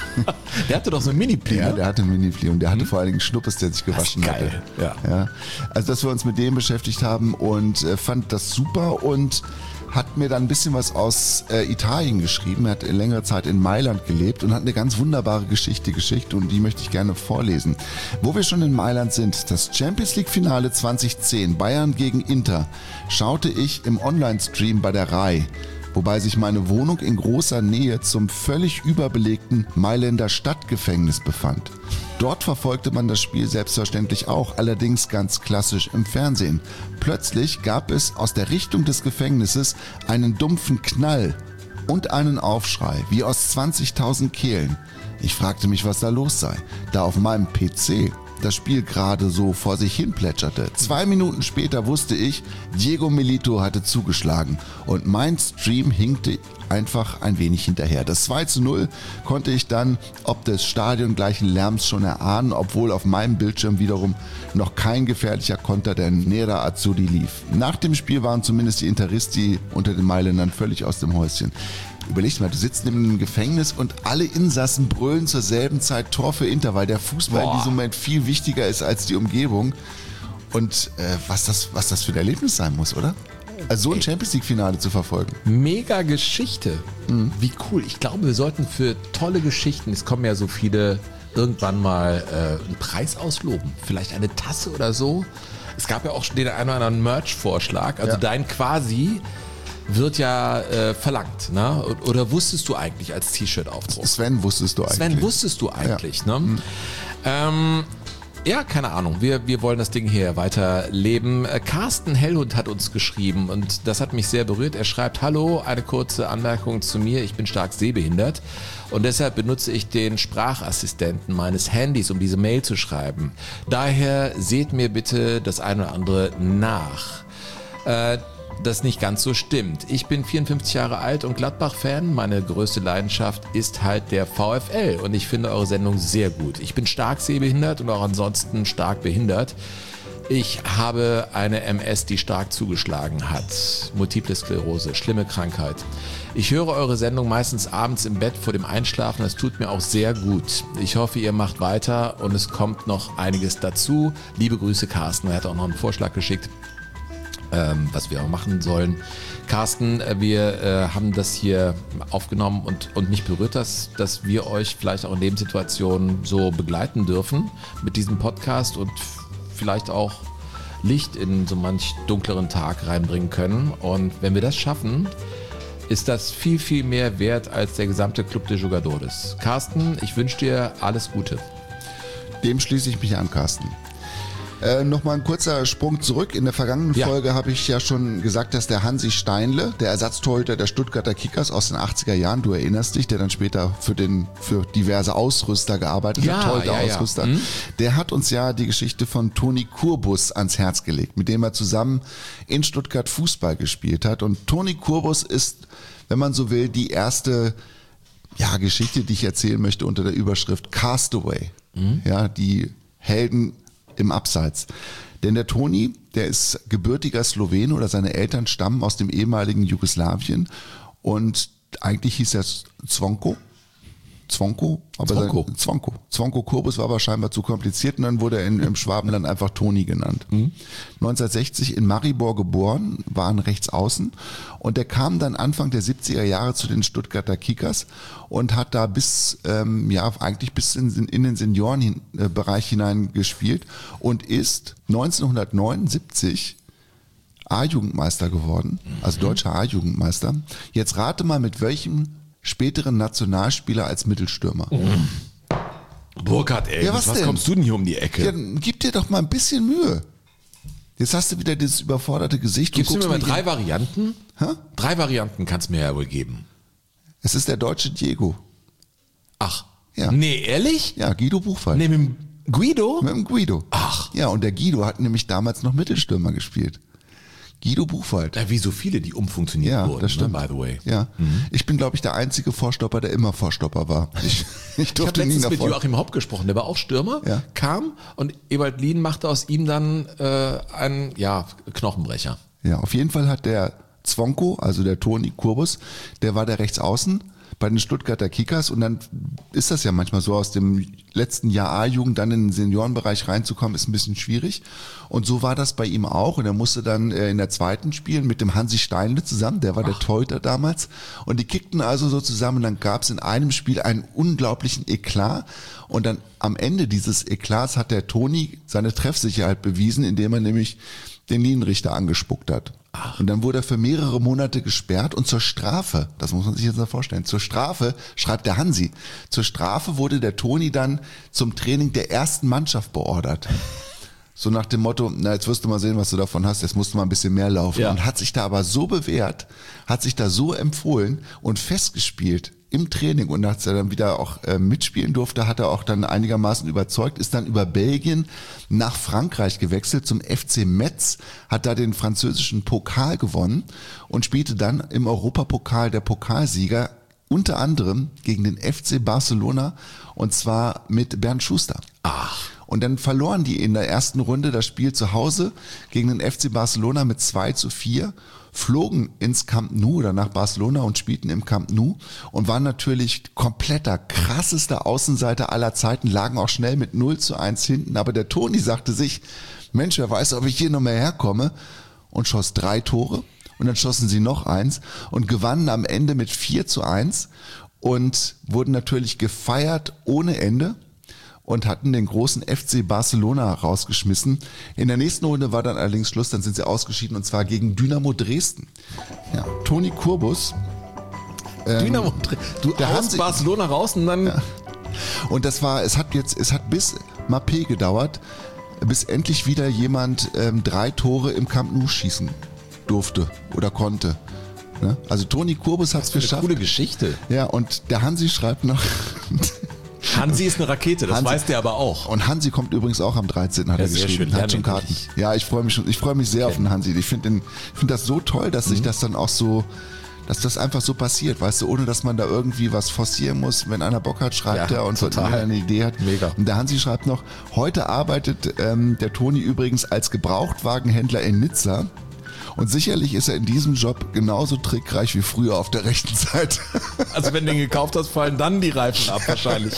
Der hatte doch so ein Mini-Pli. Ja, der hatte ein Mini-Pli und der hatte mhm. vor allen Dingen Schnuppes, der sich gewaschen das ist geil. hatte. Ja. Ja. Also, dass wir uns mit dem beschäftigt haben und äh, fand das super und hat mir dann ein bisschen was aus äh, Italien geschrieben. Er hat längere Zeit in Mailand gelebt und hat eine ganz wunderbare Geschichte geschickt und die möchte ich gerne vorlesen. Wo wir schon in Mailand sind, das Champions League Finale zwanzig zehn, Bayern gegen Inter, schaute ich im Online-Stream bei der Rai, wobei sich meine Wohnung in großer Nähe zum völlig überbelegten Mailänder Stadtgefängnis befand. Dort verfolgte man das Spiel selbstverständlich auch, allerdings ganz klassisch im Fernsehen. Plötzlich gab es aus der Richtung des Gefängnisses einen dumpfen Knall und einen Aufschrei, wie aus zwanzigtausend Kehlen. Ich fragte mich, was da los sei, da auf meinem P C das Spiel gerade so vor sich hin plätscherte. Zwei Minuten später wusste ich, Diego Milito hatte zugeschlagen und mein Stream hinkte einfach ein wenig hinterher. Das zwei zu null konnte ich dann ob des stadiongleichen Lärms schon erahnen, obwohl auf meinem Bildschirm wiederum noch kein gefährlicher Konter der Nera Azzurri lief. Nach dem Spiel waren zumindest die Interisti unter den Mailändern völlig aus dem Häuschen. Überleg mal, du sitzt in einem Gefängnis und alle Insassen brüllen zur selben Zeit Tor für Inter, weil der Fußball Boah. in diesem Moment viel wichtiger ist als die Umgebung. Und äh, was, das, was das für ein Erlebnis sein muss, oder? Also so ein Champions-League-Finale zu verfolgen. Mega Geschichte. Mhm. Wie cool. Ich glaube, wir sollten für tolle Geschichten, es kommen ja so viele, irgendwann mal äh, einen Preis ausloben. Vielleicht eine Tasse oder so. Es gab ja auch schon den einen oder anderen Merch-Vorschlag. Also ja. dein quasi wird ja äh, verlangt, ne? Oder wusstest du eigentlich als T-Shirt-Aufdruck? Sven, wusstest du eigentlich. Sven, wusstest du eigentlich, ja. ne? Mhm. Ähm, ja, keine Ahnung. Wir, wir wollen das Ding hier weiterleben. Äh, Carsten Hellhund hat uns geschrieben und das hat mich sehr berührt. Er schreibt, hallo, eine kurze Anmerkung zu mir. Ich bin stark sehbehindert und deshalb benutze ich den Sprachassistenten meines Handys, um diese Mail zu schreiben. Daher seht mir bitte das eine oder andere nach. Äh, das nicht ganz so stimmt. Ich bin vierundfünfzig Jahre alt und Gladbach-Fan. Meine größte Leidenschaft ist halt der VfL und ich finde eure Sendung sehr gut. Ich bin stark sehbehindert und auch ansonsten stark behindert. Ich habe eine M S, die stark zugeschlagen hat. Multiple Sklerose, schlimme Krankheit. Ich höre eure Sendung meistens abends im Bett vor dem Einschlafen. Das tut mir auch sehr gut. Ich hoffe, ihr macht weiter und es kommt noch einiges dazu. Liebe Grüße, Carsten. Er hat auch noch einen Vorschlag geschickt, Ähm, was wir auch machen sollen. Carsten, wir äh, haben das hier aufgenommen und, und mich berührt das, dass wir euch vielleicht auch in Lebenssituationen so begleiten dürfen mit diesem Podcast und f- vielleicht auch Licht in so manch dunkleren Tag reinbringen können. Und wenn wir das schaffen, ist das viel, viel mehr wert als der gesamte Club de Jugadores. Carsten, ich wünsche dir alles Gute. Dem schließe ich mich an, Carsten. Äh, Nochmal ein kurzer Sprung zurück. In der vergangenen Ja. Folge habe ich ja schon gesagt, dass der Hansi Steinle, der Ersatztorhüter der Stuttgarter Kickers aus den achtziger Jahren, du erinnerst dich, der dann später für den für diverse Ausrüster gearbeitet Ja, hat, Torhüter, ja, ja. Ausrüster, Mhm. der hat uns ja die Geschichte von Toni Kurbus ans Herz gelegt, mit dem er zusammen in Stuttgart Fußball gespielt hat. Und Toni Kurbus ist, wenn man so will, die erste ja, Geschichte, die ich erzählen möchte unter der Überschrift Castaway. Mhm. Ja, die Helden im Abseits. Denn der Toni, der ist gebürtiger Slowene oder seine Eltern stammen aus dem ehemaligen Jugoslawien und eigentlich hieß er Zvonko. Zvonko, aber Zvonko. Sein, Zvonko. Zvonko Kurbus war aber scheinbar zu kompliziert und dann wurde er in, im Schwabenland einfach Toni genannt. Mhm. neunzehnhundertsechzig in Maribor geboren, war ein Rechtsaußen und der kam dann Anfang der siebziger Jahre zu den Stuttgarter Kickers und hat da bis, ähm, ja, eigentlich bis in, in den Seniorenbereich hinein gespielt und ist neunzehnhundertneunundsiebzig A-Jugendmeister geworden, also deutscher A-Jugendmeister. Jetzt rate mal, mit welchem späteren Nationalspieler als Mittelstürmer. Mhm. Burkhard, ey, Ja, was was denn? kommst du denn hier um die Ecke? Ja, dann gib dir doch mal ein bisschen Mühe. Jetzt hast du wieder dieses überforderte Gesicht. Gibst du mir mal guckst drei mich- Varianten? Hä? Drei Varianten kannst du mir ja wohl geben. Es ist der deutsche Diego. Ach, Ja. nee, ehrlich? Ja, Guido Buchwald. Nee, mit dem Guido? Mit dem Guido. Ach. Ja, und der Guido hat nämlich damals noch Mittelstürmer gespielt. Guido Buchwald. Ja, wie so viele, die umfunktioniert Ja, wurden, das stimmt. ne, by the way. Ja, ich bin, glaube ich, der einzige Vorstopper, der immer Vorstopper war. Ich, ich Ich habe durfte nie letztens mit davor. Joachim Hopp gesprochen, der war auch Stürmer, Ja. kam und Ewald Lien machte aus ihm dann äh, einen ja, Knochenbrecher. Ja, auf jeden Fall hat der Zwonko, also der Toni Kurbus, der war der Rechtsaußen bei den Stuttgarter Kickers und dann ist das ja manchmal so, aus dem letzten Jahr A-Jugend dann in den Seniorenbereich reinzukommen, ist ein bisschen schwierig und so war das bei ihm auch und er musste dann äh, in der zweiten spielen mit dem Hansi Steinle zusammen, der war der Torhüter damals und die kickten also so zusammen und dann gab es in einem Spiel einen unglaublichen Eklat und dann am Ende dieses Eklats hat der Toni seine Treffsicherheit bewiesen, indem er nämlich den Linienrichter angespuckt hat. Ach. Und dann wurde er für mehrere Monate gesperrt und zur Strafe, das muss man sich jetzt mal vorstellen, zur Strafe, schreibt der Hansi, zur Strafe wurde der Toni dann zum Training der ersten Mannschaft beordert. So nach dem Motto, na jetzt wirst du mal sehen, was du davon hast, jetzt musst du mal ein bisschen mehr laufen. Ja. Und hat sich da aber so bewährt, hat sich da so empfohlen und festgespielt im Training und als er dann wieder auch äh, mitspielen durfte, hat er auch dann einigermaßen überzeugt, ist dann über Belgien nach Frankreich gewechselt zum F C Metz, hat da den französischen Pokal gewonnen und spielte dann im Europapokal der Pokalsieger unter anderem gegen den F C Barcelona und zwar mit Bernd Schuster. Ach. Und dann verloren die in der ersten Runde das Spiel zu Hause gegen den F C Barcelona mit zwei zu vier, flogen ins Camp Nou oder nach Barcelona und spielten im Camp Nou und waren natürlich kompletter, krassester Außenseiter aller Zeiten, lagen auch schnell mit null zu eins hinten. Aber der Toni sagte sich, Mensch, wer weiß, ob ich hier noch mehr herkomme und schoss drei Tore. Und dann schossen sie noch eins und gewannen am Ende mit vier zu eins und wurden natürlich gefeiert ohne Ende und hatten den großen F C Barcelona rausgeschmissen. In der nächsten Runde war dann allerdings Schluss, dann sind sie ausgeschieden und zwar gegen Dynamo Dresden. Ja, Toni Kurbus. Ähm, Dynamo, du der aus Hansi- Barcelona raus und dann... Ja. Und das war, es hat jetzt, es hat bis Mappé gedauert, bis endlich wieder jemand ähm, drei Tore im Camp Nou schießen durfte oder konnte. Ne? Also Toni Kurbus hat es Eine geschafft. coole Geschichte. Ja, und der Hansi schreibt noch. Hansi ist eine Rakete, das Hansi- weiß der aber auch. Und Hansi kommt übrigens auch am dreizehnten hat Ja, er sehr geschrieben. schön. Hat schon Lernen Karten. endlich. Ja, ich freue mich schon, ich freue mich sehr auf den Hansi. Ich finde den, ich finde das so toll, dass sich das dann auch so, dass das einfach so passiert, weißt du, ohne dass man da irgendwie was forcieren muss. Wenn einer Bock hat, schreibt Ja, er und total. wenn er eine Idee hat. Mega. Und der Hansi schreibt noch, heute arbeitet ähm, der Toni übrigens als Gebrauchtwagenhändler in Nizza. Und sicherlich ist er in diesem Job genauso trickreich wie früher auf der rechten Seite. Also wenn du den gekauft hast, fallen dann die Reifen ab wahrscheinlich.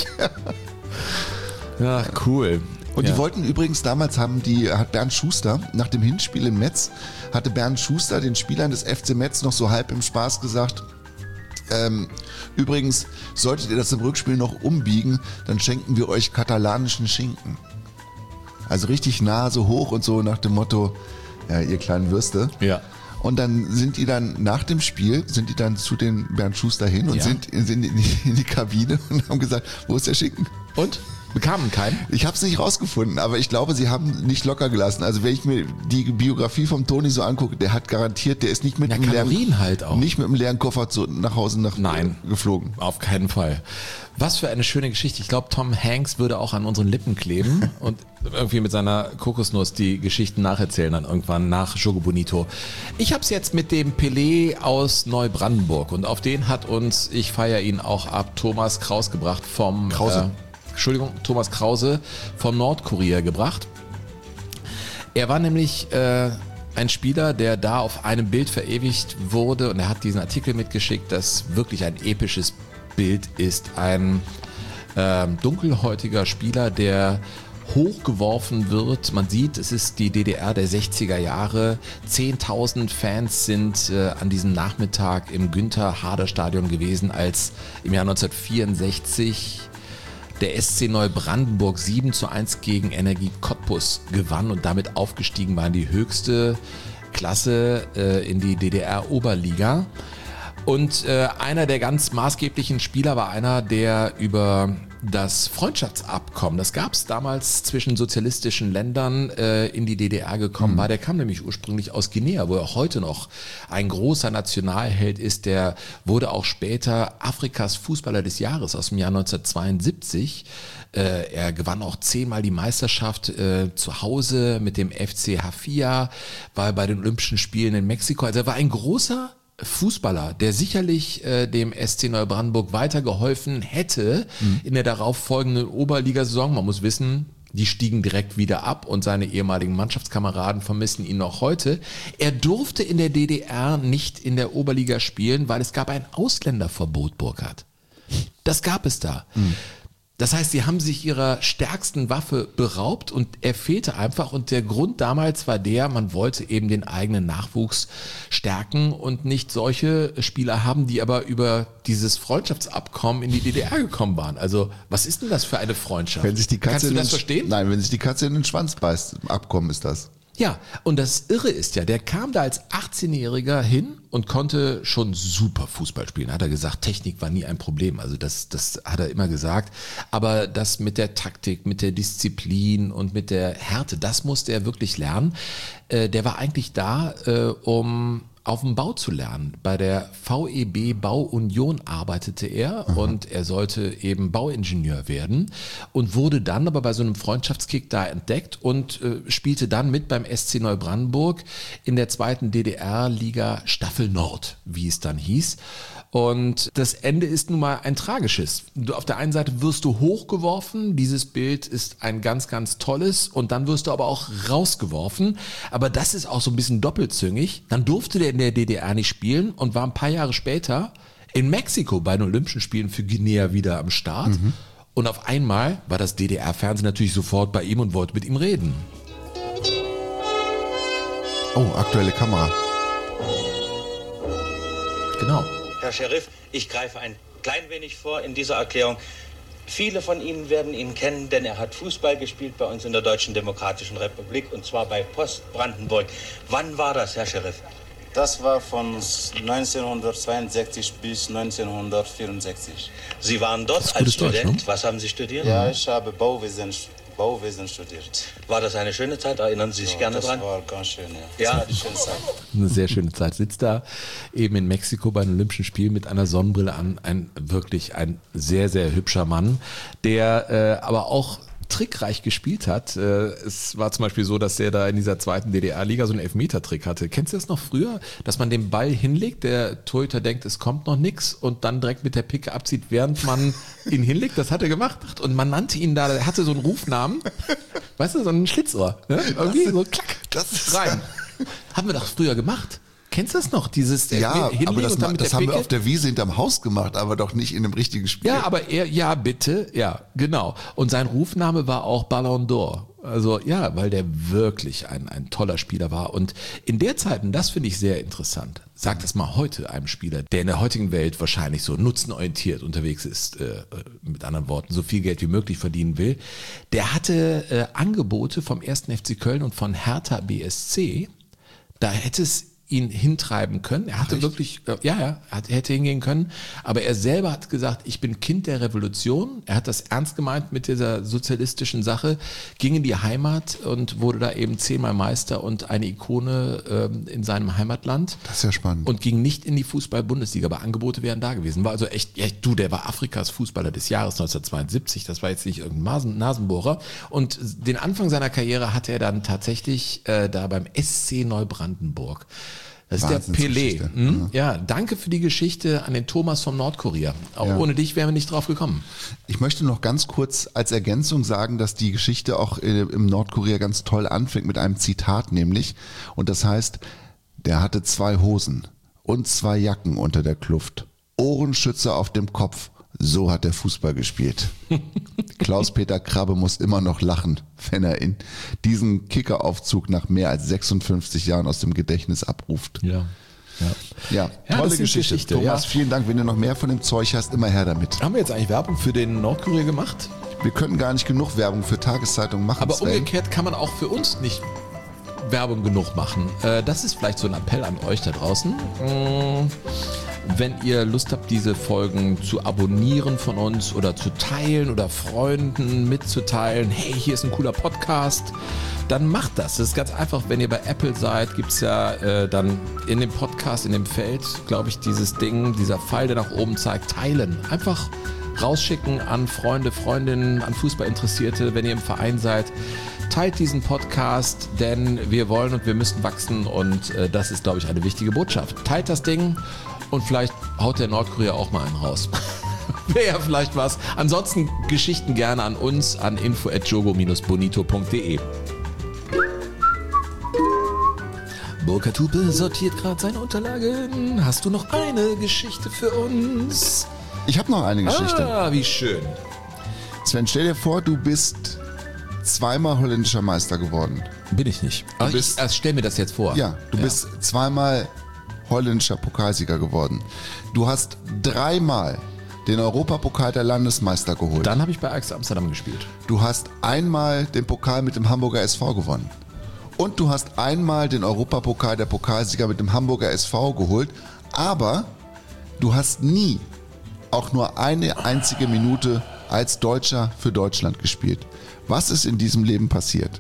Ja, cool. Und ja. die wollten übrigens, damals haben die, hat Bernd Schuster, nach dem Hinspiel in Metz, hatte Bernd Schuster den Spielern des F C Metz noch so halb im Spaß gesagt, ähm, übrigens, solltet ihr das im Rückspiel noch umbiegen, dann schenken wir euch katalanischen Schinken. Also richtig Nase hoch und so nach dem Motto, ja, ihr kleinen Würste. Ja. Und dann sind die dann nach dem Spiel, sind die dann zu den Bernd Schuster hin und Ja. sind, sind in, die, in die Kabine und haben gesagt, wo ist der Schinken? Und? Bekamen keinen? Ich habe es nicht rausgefunden, aber ich glaube, sie haben nicht locker gelassen. Also wenn ich mir die Biografie vom Toni so angucke, der hat garantiert, der ist nicht mit Ja, einem leeren, Kalorien halt auch. nicht mit einem leeren Koffer zu, nach Hause nach, Nein. äh, geflogen. Auf keinen Fall. Was für eine schöne Geschichte. Ich glaube, Tom Hanks würde auch an unseren Lippen kleben und irgendwie mit seiner Kokosnuss die Geschichten nacherzählen dann irgendwann nach Jogo Bonito. Ich habe es jetzt mit dem Pelé aus Neubrandenburg und auf den hat uns, ich feiere ihn auch ab, Thomas Kraus gebracht vom... Krause. Äh, Entschuldigung, Thomas Krause vom Nordkurier gebracht. Er war nämlich äh, ein Spieler, der da auf einem Bild verewigt wurde und er hat diesen Artikel mitgeschickt, das wirklich ein episches Bild ist. Ein äh, dunkelhäutiger Spieler, der hochgeworfen wird. Man sieht, es ist die D D R der sechziger Jahre. zehntausend Fans sind äh, an diesem Nachmittag im Günther-Harder-Stadion gewesen, als im Jahr neunzehnhundertvierundsechzig der S C Neubrandenburg sieben zu eins gegen Energie Cottbus gewann und damit aufgestiegen war in die höchste Klasse äh, in die D D R-Oberliga. Und äh, einer der ganz maßgeblichen Spieler war einer, der über das Freundschaftsabkommen, das gab es damals zwischen sozialistischen Ländern äh, in die D D R gekommen mhm. war. Der kam nämlich ursprünglich aus Guinea, wo er heute noch ein großer Nationalheld ist. Der wurde auch später Afrikas Fußballer des Jahres aus dem Jahr neunzehnhundertzweiundsiebzig. Äh, er gewann auch zehnmal die Meisterschaft äh, zu Hause mit dem F C Hafia, war bei den Olympischen Spielen in Mexiko. Also er war ein großer Fußballer, der sicherlich äh, dem S C Neubrandenburg weitergeholfen hätte mhm. in der darauf folgenden Oberligasaison. Man muss wissen, die stiegen direkt wieder ab und seine ehemaligen Mannschaftskameraden vermissen ihn noch heute. Er durfte in der D D R nicht in der Oberliga spielen, weil es gab ein Ausländerverbot, Burkhard. Das gab es da. Mhm. Das heißt, sie haben sich ihrer stärksten Waffe beraubt und er fehlte einfach. Und der Grund damals war der, man wollte eben den eigenen Nachwuchs stärken und nicht solche Spieler haben, die aber über dieses Freundschaftsabkommen in die D D R gekommen waren. Also was ist denn das für eine Freundschaft? Wenn sich die Katze Kannst du in das den, verstehen? Nein, wenn sich die Katze in den Schwanz beißt, Abkommen ist das. Ja, und das Irre ist ja, der kam da als achtzehnjähriger hin und konnte schon super Fußball spielen. Hat er gesagt, Technik war nie ein Problem. Also das, das hat er immer gesagt. Aber das mit der Taktik, mit der Disziplin und mit der Härte, das musste er wirklich lernen. Äh, der war eigentlich da, äh, um auf dem Bau zu lernen. Bei der V E B Bauunion arbeitete er mhm. und er sollte eben Bauingenieur werden und wurde dann aber bei so einem Freundschaftskick da entdeckt und äh, spielte dann mit beim S C Neubrandenburg in der zweiten D D R-Liga Staffel Nord, wie es dann hieß. Und das Ende ist nun mal ein tragisches. Du, auf der einen Seite wirst du hochgeworfen, dieses Bild ist ein ganz, ganz tolles und dann wirst du aber auch rausgeworfen. Aber das ist auch so ein bisschen doppelzüngig. Dann durfte der in der D D R nicht spielen und war ein paar Jahre später in Mexiko bei den Olympischen Spielen für Guinea wieder am Start. Mhm. Und auf einmal war das D D R-Fernsehen natürlich sofort bei ihm und wollte mit ihm reden. Oh, aktuelle Kamera. Genau. Herr Sheriff, ich greife ein klein wenig vor in dieser Erklärung. Viele von Ihnen werden ihn kennen, denn er hat Fußball gespielt bei uns in der Deutschen Demokratischen Republik und zwar bei Post Brandenburg. Wann war das, Herr Sheriff? Das war von neunzehnhundertzweiundsechzig bis neunzehnhundertvierundsechzig. Sie waren dort als Student. Deutsch, ne? Was haben Sie studiert? Ja, ich habe Bauwesen, Bauwesen studiert. War das eine schöne Zeit? Erinnern Sie sich ja, gerne das dran? Das war ganz schön, ja. Ja. Das war die schöne Zeit. Eine sehr schöne Zeit. Sitzt da eben in Mexiko bei den Olympischen Spielen mit einer Sonnenbrille an. Ein wirklich ein sehr, sehr hübscher Mann, der äh, aber auch trickreich gespielt hat. Es war zum Beispiel so, dass er da in dieser zweiten D D R-Liga so einen Elfmeter-Trick hatte. Kennst du das noch früher? Dass man den Ball hinlegt, der Torhüter denkt, es kommt noch nichts und dann direkt mit der Picke abzieht, während man ihn hinlegt. Das hat er gemacht und man nannte ihn da, er hatte so einen Rufnamen, weißt du, so ein Schlitzohr. Ne? Irgendwie so klack, das ist rein. Haben wir doch früher gemacht. Kennst du das noch? Dieses ja, aber das, und das haben wir auf der Wiese hinterm Haus gemacht, aber doch nicht in einem richtigen Spiel. Ja, aber er, ja, bitte, ja, genau. Und sein Rufname war auch Ballon d'Or. Also ja, weil der wirklich ein, ein toller Spieler war. Und in der Zeit, und das finde ich sehr interessant, sag das mal heute einem Spieler, der in der heutigen Welt wahrscheinlich so nutzenorientiert unterwegs ist, äh, mit anderen Worten, so viel Geld wie möglich verdienen will, der hatte äh, Angebote vom ersten F C Köln und von Hertha B S C, da hätte es ihn hintreiben können. Er hatte Ach, wirklich, äh, ja, ja, er hätte hingehen können, aber er selber hat gesagt, ich bin Kind der Revolution. Er hat das ernst gemeint mit dieser sozialistischen Sache, ging in die Heimat und wurde da eben zehnmal Meister und eine Ikone ähm, in seinem Heimatland. Das ist ja spannend. Und ging nicht in die Fußball-Bundesliga, aber Angebote wären da gewesen. War also echt, ja, du, der war Afrikas Fußballer des Jahres neunzehnhundertzweiundsiebzig, das war jetzt nicht irgendein Nasen, Nasenbohrer. Und den Anfang seiner Karriere hatte er dann tatsächlich äh, da beim S C Neubrandenburg. Das ist der Pelé. Hm? Ja, danke für die Geschichte an den Thomas von Nordkorea. Auch ja. ohne dich wären wir nicht drauf gekommen. Ich möchte noch ganz kurz als Ergänzung sagen, dass die Geschichte auch im Nordkorea ganz toll anfängt mit einem Zitat nämlich. Und das heißt, der hatte zwei Hosen und zwei Jacken unter der Kluft. Ohrenschützer auf dem Kopf. So hat er Fußball gespielt. Klaus-Peter Krabbe muss immer noch lachen, wenn er in diesen Kickeraufzug nach mehr als sechsundfünfzig Jahren aus dem Gedächtnis abruft. Ja, ja. ja, ja tolle Geschichte. Geschichte. Thomas, ja. vielen Dank. Wenn du noch mehr von dem Zeug hast, immer her damit. Haben wir jetzt eigentlich Werbung für den Nordkorea gemacht? Wir können gar nicht genug Werbung für Tageszeitungen machen. Aber Sven. Umgekehrt kann man auch für uns nicht Werbung genug machen. Das ist vielleicht so ein Appell an euch da draußen. wenn ihr Lust habt, diese Folgen zu abonnieren von uns oder zu teilen oder Freunden mitzuteilen, hey, hier ist ein cooler Podcast, dann macht das. Das ist ganz einfach, wenn ihr bei Apple seid, gibt es ja äh, dann in dem Podcast, in dem Feld, glaube ich, dieses Ding, dieser Pfeil, der nach oben zeigt, teilen. Einfach rausschicken an Freunde, Freundinnen, an Fußballinteressierte, wenn ihr im Verein seid. Teilt diesen Podcast, denn wir wollen und wir müssen wachsen und äh, das ist, glaube ich, eine wichtige Botschaft. Teilt das Ding und vielleicht haut der Nordkorea auch mal einen raus. Wäre ja vielleicht was. Ansonsten Geschichten gerne an uns an info at jogo dash bonito punkt de. Burkhard Hupe sortiert gerade seine Unterlagen. Hast du noch eine Geschichte für uns? Ich habe noch eine Geschichte. Ah, wie schön. Sven, stell dir vor, du bist zweimal holländischer Meister geworden. Bin ich nicht. Du Aber bist- ich, also stell mir das jetzt vor. Ja, du bist zweimal holländischer Pokalsieger geworden. Du hast dreimal den Europapokal der Landesmeister geholt. Dann habe ich bei Ajax Amsterdam gespielt. Du hast einmal den Pokal mit dem Hamburger S V gewonnen. Und du hast einmal den Europapokal der Pokalsieger mit dem Hamburger S V geholt. Aber du hast nie auch nur eine einzige Minute als Deutscher für Deutschland gespielt. Was ist in diesem Leben passiert?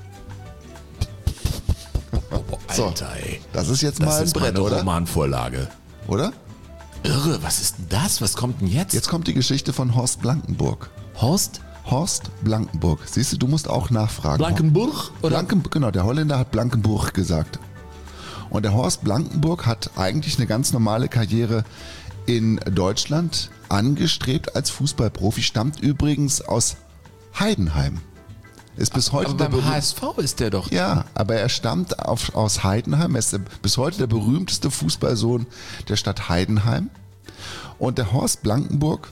So, Alter, ey. das ist jetzt Das mal ein ist Brett, meine oder? Romanvorlage. Oder? Irre, was ist denn das? Was kommt denn jetzt? Jetzt kommt die Geschichte von Horst Blankenburg. Horst Horst Blankenburg. Siehst du, du musst auch nachfragen. Blankenburg? Oder? Blanken, genau, der Holländer hat Blankenburg gesagt. Und der Horst Blankenburg hat eigentlich eine ganz normale Karriere in Deutschland angestrebt als Fußballprofi, stammt übrigens aus Heidenheim. Ist bis heute Aber der beim berühm- H S V ist der doch. Ja, aber er stammt auf, aus Heidenheim. Er ist der, bis heute der berühmteste Fußballsohn der Stadt Heidenheim. Und der Horst Blankenburg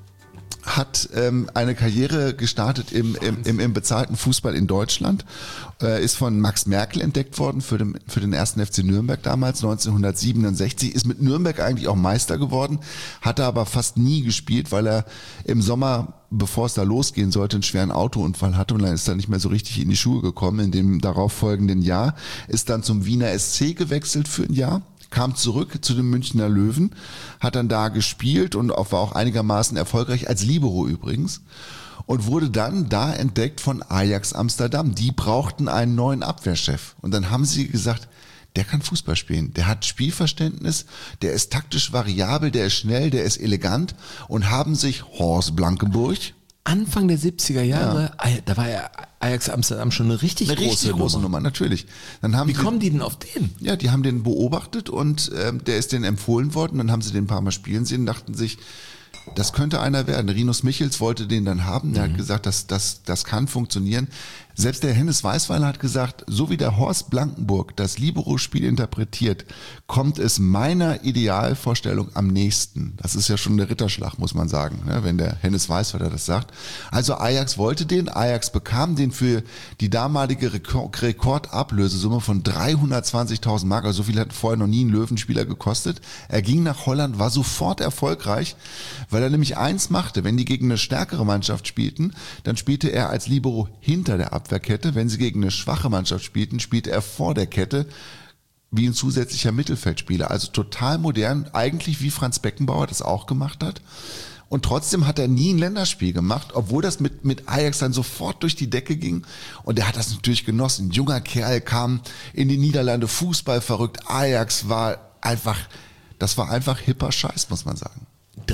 hat ähm, eine Karriere gestartet im, im, im, im bezahlten Fußball in Deutschland, äh, ist von Max Merkel entdeckt worden für den, für den ersten F C Nürnberg damals, neunzehnhundertsiebenundsechzig, ist mit Nürnberg eigentlich auch Meister geworden, hatte aber fast nie gespielt, weil er im Sommer, bevor es da losgehen sollte, einen schweren Autounfall hatte und dann ist er nicht mehr so richtig in die Schuhe gekommen. In dem darauffolgenden Jahr ist dann zum Wiener S C gewechselt für ein Jahr, kam zurück zu den Münchner Löwen, hat dann da gespielt und auch, war auch einigermaßen erfolgreich, als Libero übrigens, und wurde dann da entdeckt von Ajax Amsterdam. Die brauchten einen neuen Abwehrchef. Und dann haben sie gesagt, der kann Fußball spielen, der hat Spielverständnis, der ist taktisch variabel, der ist schnell, der ist elegant und haben sich Horst Blankenburg, Anfang der siebziger Jahre, Al- da war ja Ajax Amsterdam schon eine richtig eine große, richtig große Nummer. Nummer, natürlich. Dann haben Wie sie, kommen die denn auf den? Ja, die haben den beobachtet und ähm, der ist denen empfohlen worden. Dann haben sie den ein paar Mal spielen sehen, dachten sich, das könnte einer werden. Rinus Michels wollte den dann haben. Der hat gesagt, das, das, das kann funktionieren. Selbst der Hennes Weißweiler hat gesagt, so wie der Horst Blankenburg das Libero-Spiel interpretiert, kommt es meiner Idealvorstellung am nächsten. Das ist ja schon der Ritterschlag, muss man sagen, ne, wenn der Hennes Weißweiler das sagt. Also Ajax wollte den, Ajax bekam den für die damalige Rekord- Rekordablösesumme von dreihundertzwanzigtausend Mark. Also so viel hat vorher noch nie ein Löwenspieler gekostet. Er ging nach Holland, war sofort erfolgreich, weil er nämlich eins machte. Wenn die gegen eine stärkere Mannschaft spielten, dann spielte er als Libero hinter der Abwehrkette. Wenn sie gegen eine schwache Mannschaft spielten, spielte er vor der Kette wie ein zusätzlicher Mittelfeldspieler. Also total modern, eigentlich wie Franz Beckenbauer das auch gemacht hat. Und trotzdem hat er nie ein Länderspiel gemacht, obwohl das mit, mit Ajax dann sofort durch die Decke ging. Und er hat das natürlich genossen. Ein junger Kerl kam in die Niederlande, Fußball verrückt. Ajax war einfach, das war einfach hipper Scheiß, muss man sagen.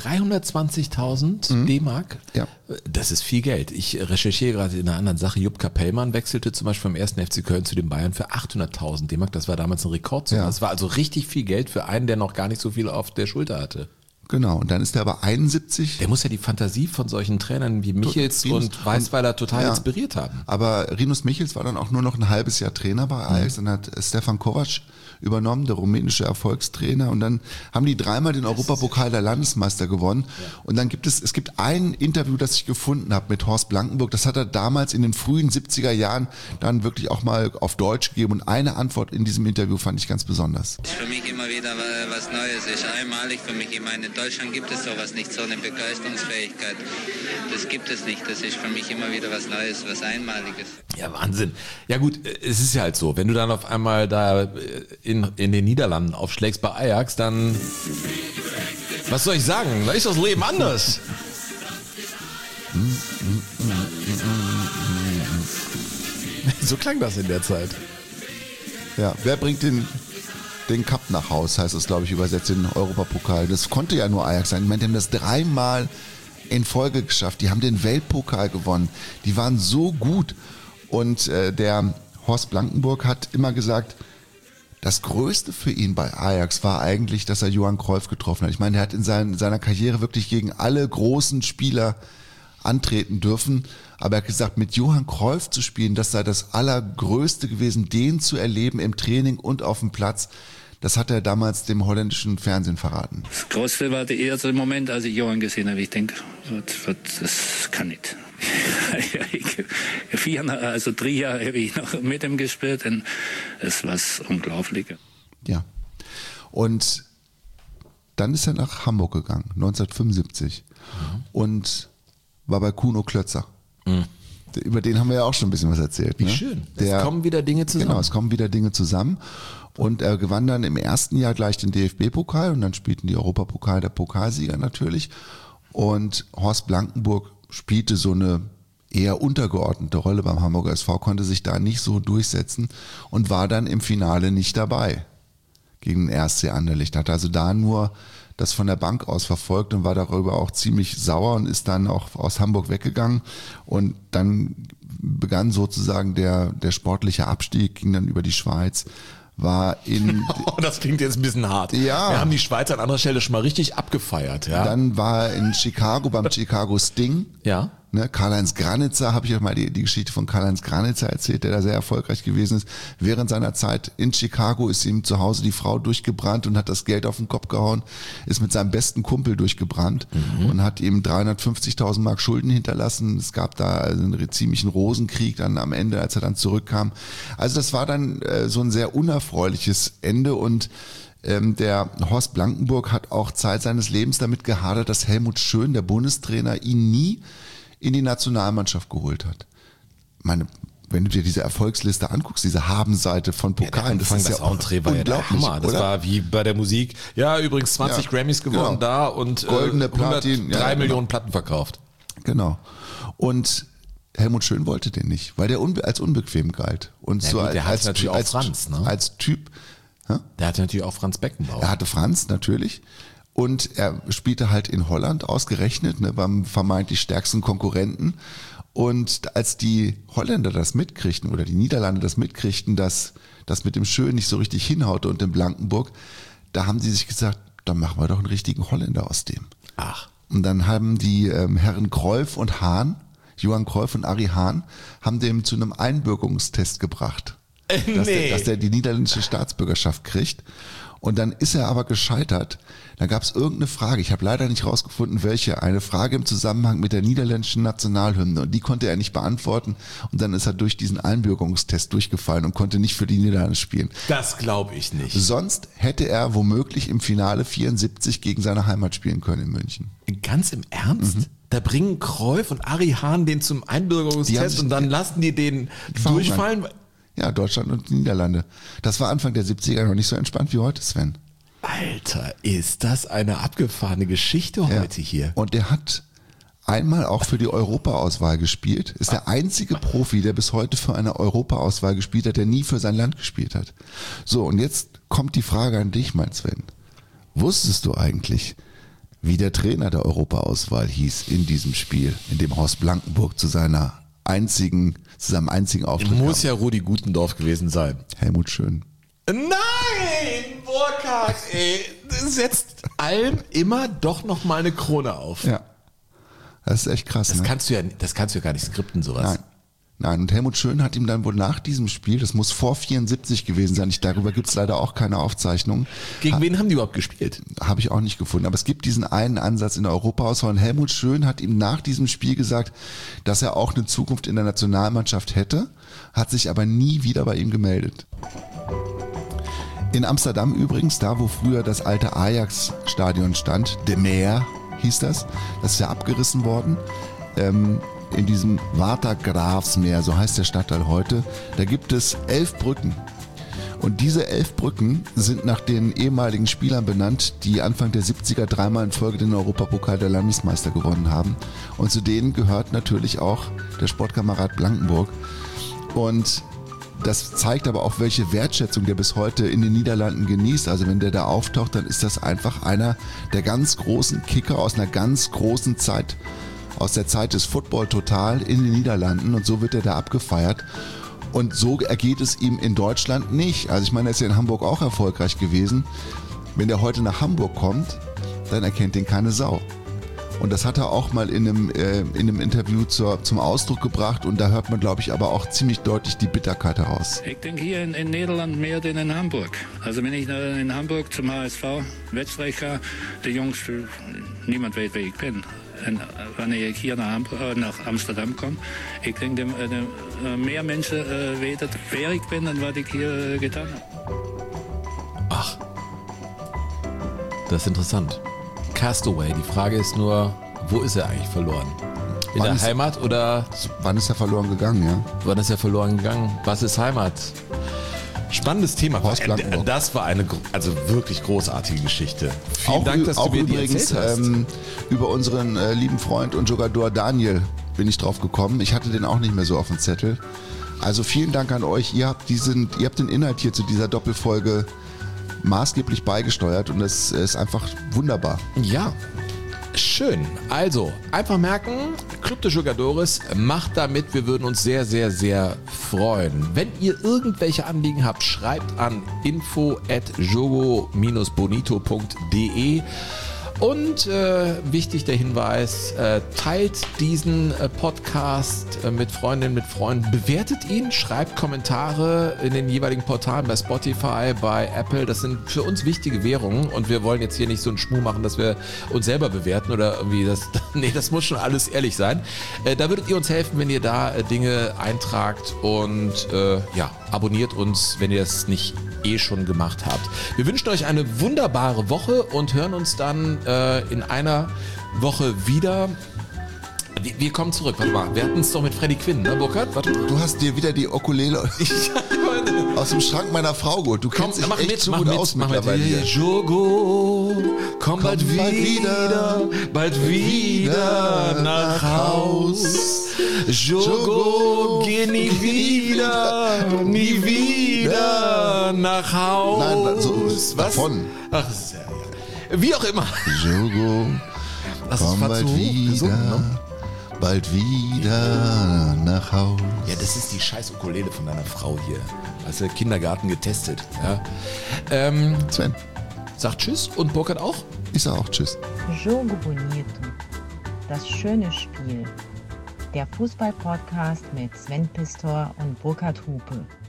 dreihundertzwanzigtausend D-Mark? Ja. Das ist viel Geld. Ich recherchiere gerade in einer anderen Sache. Jupp Kapellmann wechselte zum Beispiel vom ersten F C Köln zu den Bayern für achthunderttausend D-Mark. Das war damals ein Rekordsumme. Ja. Das war also richtig viel Geld für einen, der noch gar nicht so viel auf der Schulter hatte. Genau, und dann ist er aber einundsiebzig. Der muss ja die Fantasie von solchen Trainern wie Michels Rinus- und Weißweiler total Ja. inspiriert haben. Aber Rinus Michels war dann auch nur noch ein halbes Jahr Trainer bei Ajax. Dann hat Stefan Kovac übernommen, der rumänische Erfolgstrainer. Und dann haben die dreimal den Europapokal der Landesmeister gewonnen. Und dann gibt es, es gibt ein Interview, das ich gefunden habe mit Horst Blankenburg. Das hat er damals in den frühen siebziger Jahren dann wirklich auch mal auf Deutsch gegeben. Und eine Antwort in diesem Interview fand ich ganz besonders. Das ist für mich immer wieder was Neues. Ist einmalig für mich. Ich meine, in Deutschland gibt es sowas nicht, so eine Begeisterungsfähigkeit. Das gibt es nicht. Das ist für mich immer wieder was Neues, was Einmaliges. Ja, Wahnsinn. Ja gut, es ist ja halt so, wenn du dann auf einmal da in, in den Niederlanden aufschlägst bei Ajax, dann Was soll ich sagen? Da ist das Leben anders. So klang das in der Zeit. Ja, wer bringt den, den Cup nach Haus, heißt es, glaube ich, übersetzt in den Europapokal. Das konnte ja nur Ajax sein. Ich meine, die haben das dreimal in Folge geschafft. Die haben den Weltpokal gewonnen. Die waren so gut. Und äh, der Horst Blankenburg hat immer gesagt, das Größte für ihn bei Ajax war eigentlich, dass er Johann Cruyff getroffen hat. Ich meine, er hat in sein, seiner Karriere wirklich gegen alle großen Spieler antreten dürfen. Aber er hat gesagt, mit Johann Cruyff zu spielen, das sei das Allergrößte gewesen, den zu erleben im Training und auf dem Platz. Das hat er damals dem holländischen Fernsehen verraten. Das Größte war der erste Moment, als ich Johann gesehen habe. Ich denke, das kann nicht. Vier, also drei Jahre habe ich noch mit ihm gespielt und es war unglaublich. Ja. Und dann ist er nach Hamburg gegangen, neunzehnhundertfünfundsiebzig. Mhm. Und war bei Kuno Klötzer. Mhm. Über den haben wir ja auch schon ein bisschen was erzählt. Wie ne? schön. Der, es kommen wieder Dinge zusammen. Genau, es kommen wieder Dinge zusammen. Und er gewann dann im ersten Jahr gleich den D F B-Pokal und dann spielten die Europapokal der Pokalsieger natürlich. Und Horst Blankenburg spielte so eine eher untergeordnete Rolle beim Hamburger S V, konnte sich da nicht so durchsetzen und war dann im Finale nicht dabei gegen den R S C Anderlecht. Hat also da nur das von der Bank aus verfolgt und war darüber auch ziemlich sauer und ist dann auch aus Hamburg weggegangen. Und dann begann sozusagen der, der sportliche Abstieg, ging dann über die Schweiz, war in... Oh, das klingt jetzt ein bisschen hart. Ja. Wir haben die Schweiz an anderer Stelle schon mal richtig abgefeiert. Ja. Dann war er in Chicago beim Chicago Sting. Ja. Ne, Karl-Heinz Granitzer, habe ich euch mal die, die Geschichte von Karl-Heinz Granitzer erzählt, der da sehr erfolgreich gewesen ist. Während seiner Zeit in Chicago ist ihm zu Hause die Frau durchgebrannt und hat das Geld auf den Kopf gehauen, ist mit seinem besten Kumpel durchgebrannt mhm. und hat ihm dreihundertfünfzigtausend Mark Schulden hinterlassen. Es gab da also einen ziemlichen Rosenkrieg dann am Ende, als er dann zurückkam. Also das war dann äh, so ein sehr unerfreuliches Ende und Ähm, der Horst Blankenburg hat auch Zeit seines Lebens damit gehadert, dass Helmut Schön, der Bundestrainer, ihn nie in die Nationalmannschaft geholt hat. Meine, wenn du dir diese Erfolgsliste anguckst, diese Habenseite von Pokalen, ja, das ist ja auch war ja der Hammer. Das oder? war wie bei der Musik. Ja, übrigens zwanzig Ja, Grammys gewonnen genau. da und Goldene äh, Platin, hundertdrei ja, Millionen genau. Platten verkauft. Genau. Und Helmut Schön wollte den nicht, weil der unbe- als unbequem galt. Und Ja, so gut, als, der hatte als, natürlich auch als, Franz, ne? als Typ. Der hatte natürlich auch Franz Beckenbauer. Er hatte Franz, natürlich. Und er spielte halt in Holland ausgerechnet, ne, beim vermeintlich stärksten Konkurrenten. Und als die Holländer das mitkriegten oder die Niederlande das mitkriegten, dass das mit dem Schön nicht so richtig hinhaute und dem Blankenburg, da haben sie sich gesagt, dann machen wir doch einen richtigen Holländer aus dem. Ach. Und dann haben die ähm, Herren Cruyff und Hahn, Johann Cruyff und Arie Hahn, haben dem zu einem Einbürgerungstest gebracht. Dass, nee. der, dass der die niederländische Staatsbürgerschaft kriegt. Und dann ist er aber gescheitert. Da gab es irgendeine Frage, ich habe leider nicht rausgefunden, welche, eine Frage im Zusammenhang mit der niederländischen Nationalhymne. Und die konnte er nicht beantworten. Und dann ist er durch diesen Einbürgerungstest durchgefallen und konnte nicht für die Niederlande spielen. Das glaube ich nicht. Sonst hätte er womöglich im Finale vierundsiebzig gegen seine Heimat spielen können in München. Ganz im Ernst? Mhm. Da bringen Cruyff und Arie Hahn den zum Die haben Einbürgerungstest sich- und dann lassen die den verhungern. durchfallen? Ja, Deutschland und die Niederlande. Das war Anfang der siebziger noch nicht so entspannt wie heute, Sven. Alter, ist das eine abgefahrene Geschichte Ja. heute hier. Und der hat einmal auch für die Europaauswahl gespielt. Ist der einzige Profi, der bis heute für eine Europaauswahl gespielt hat, der nie für sein Land gespielt hat. So, und jetzt kommt die Frage an dich, mein Sven. Wusstest du eigentlich, wie der Trainer der Europaauswahl hieß in diesem Spiel, in dem Horst Blankenburg zu seiner einzigen, zu seinem einzigen Auftritt Muss kam? ja Rudi Gutendorf gewesen sein. Helmut Schön. Nein, Burkhard, ey, das setzt allem immer doch noch mal eine Krone auf. Ja. Das ist echt krass, Das ne? kannst du ja, das kannst du ja gar nicht skripten, sowas. Nein. Nein, und Helmut Schön hat ihm dann wohl nach diesem Spiel, das muss vor vierundsiebzig gewesen sein, ich, darüber gibt's leider auch keine Aufzeichnung, Gegen ha, wen haben die überhaupt gespielt? habe ich auch nicht gefunden, aber es gibt diesen einen Ansatz in der Europaauswahl und Helmut Schön hat ihm nach diesem Spiel gesagt, dass er auch eine Zukunft in der Nationalmannschaft hätte, hat sich aber nie wieder bei ihm gemeldet. In Amsterdam übrigens, da wo früher das alte Ajax-Stadion stand, De Meer hieß das, das ist ja abgerissen worden, ähm, in diesem Watergraafsmeer, so heißt der Stadtteil heute, da gibt es elf Brücken. Und diese elf Brücken sind nach den ehemaligen Spielern benannt, die Anfang der siebziger dreimal in Folge den Europapokal der Landesmeister gewonnen haben. Und zu denen gehört natürlich auch der Sportkamerad Blankenburg. Und das zeigt aber auch, welche Wertschätzung der bis heute in den Niederlanden genießt. Also wenn der da auftaucht, dann ist das einfach einer der ganz großen Kicker aus einer ganz großen Zeit, aus der Zeit des Football Total in den Niederlanden. Und so wird er da abgefeiert. Und so ergeht es ihm in Deutschland nicht. Also ich meine, er ist ja in Hamburg auch erfolgreich gewesen. Wenn der heute nach Hamburg kommt, dann erkennt ihn keine Sau. Und das hat er auch mal in einem, äh, in einem Interview zur, zum Ausdruck gebracht. Und da hört man, glaube ich, aber auch ziemlich deutlich die Bitterkeit heraus. Ich denke hier in, in Nederland mehr denn in Hamburg. Also wenn ich in Hamburg zum H S V-Wedstrijd ga, die Jungs, niemand weet wie ich bin. En wanneer ik hier naar, Hamburg, nach Amsterdam kom, ik denk dat uh, meer mensen uh, weten wer ik ben dan wat ik hier uh, getan habe. Ach, das ist interessant. Castaway, die Frage ist nur, wo ist er eigentlich verloren? In Wann der ist, Heimat oder? Wann ist er verloren gegangen, ja? Wann ist er verloren gegangen? Was ist Heimat? Spannendes Thema. Horst Blankenburg. Das war eine also wirklich großartige Geschichte. Vielen Auch, Dank, dass auch du mir die übrigens erzählt hast. Ähm, über unseren äh, lieben Freund und Jogador Daniel bin ich drauf gekommen. Ich hatte den auch nicht mehr so auf dem Zettel. Also vielen Dank an euch. Ihr habt diesen, ihr habt den Inhalt hier zu dieser Doppelfolge maßgeblich beigesteuert und das ist einfach wunderbar. Ja, schön. Also, einfach merken, Club de Jogadores, macht damit. Wir würden uns sehr, sehr, sehr freuen. Wenn ihr irgendwelche Anliegen habt, schreibt an info at jogo dash bonito punkt de. Und äh, wichtig der Hinweis, äh, teilt diesen äh, Podcast äh, mit Freundinnen, mit Freunden, bewertet ihn, schreibt Kommentare in den jeweiligen Portalen bei Spotify, bei Apple. Das sind für uns wichtige Währungen und wir wollen jetzt hier nicht so einen Schmuh machen, dass wir uns selber bewerten oder irgendwie das. Nee, das muss schon alles ehrlich sein. Äh, da würdet ihr uns helfen, wenn ihr da äh, Dinge eintragt und äh, ja, abonniert uns, wenn ihr es nicht eh schon gemacht habt. Wir wünschen euch eine wunderbare Woche und hören uns dann äh, in einer Woche wieder. Wir, wir kommen zurück. Warte mal, wir hatten es doch mit Freddy Quinn, ne, Burkhard? Warte mal. Du hast dir wieder die Ukulele aus dem Schrank meiner Frau geholt. Du kennst Komm, dich echt mit, so mach gut mit, aus mach mittlerweile. mit. Jogo, komm, komm bald, bald wieder, wieder, bald wieder nach Haus. Jogo, geh nie wieder, nie wieder nach Haus. Nein, so, Was? davon. Ach, das ist ja, ja. Wie auch immer. Jogo, Das ist komm fast bald so wieder, gesungen, ne? bald wieder nach Haus. Ja, das ist die scheiß Ukulele von deiner Frau hier. Hast du Kindergarten getestet. Ja. Ähm, Sven, sagt Tschüss und Burkhard auch. ich sag auch Tschüss. Jogo Bonito. Das schöne Spiel. Der Fußball-Podcast mit Sven Pistor und Burkhard Hupe.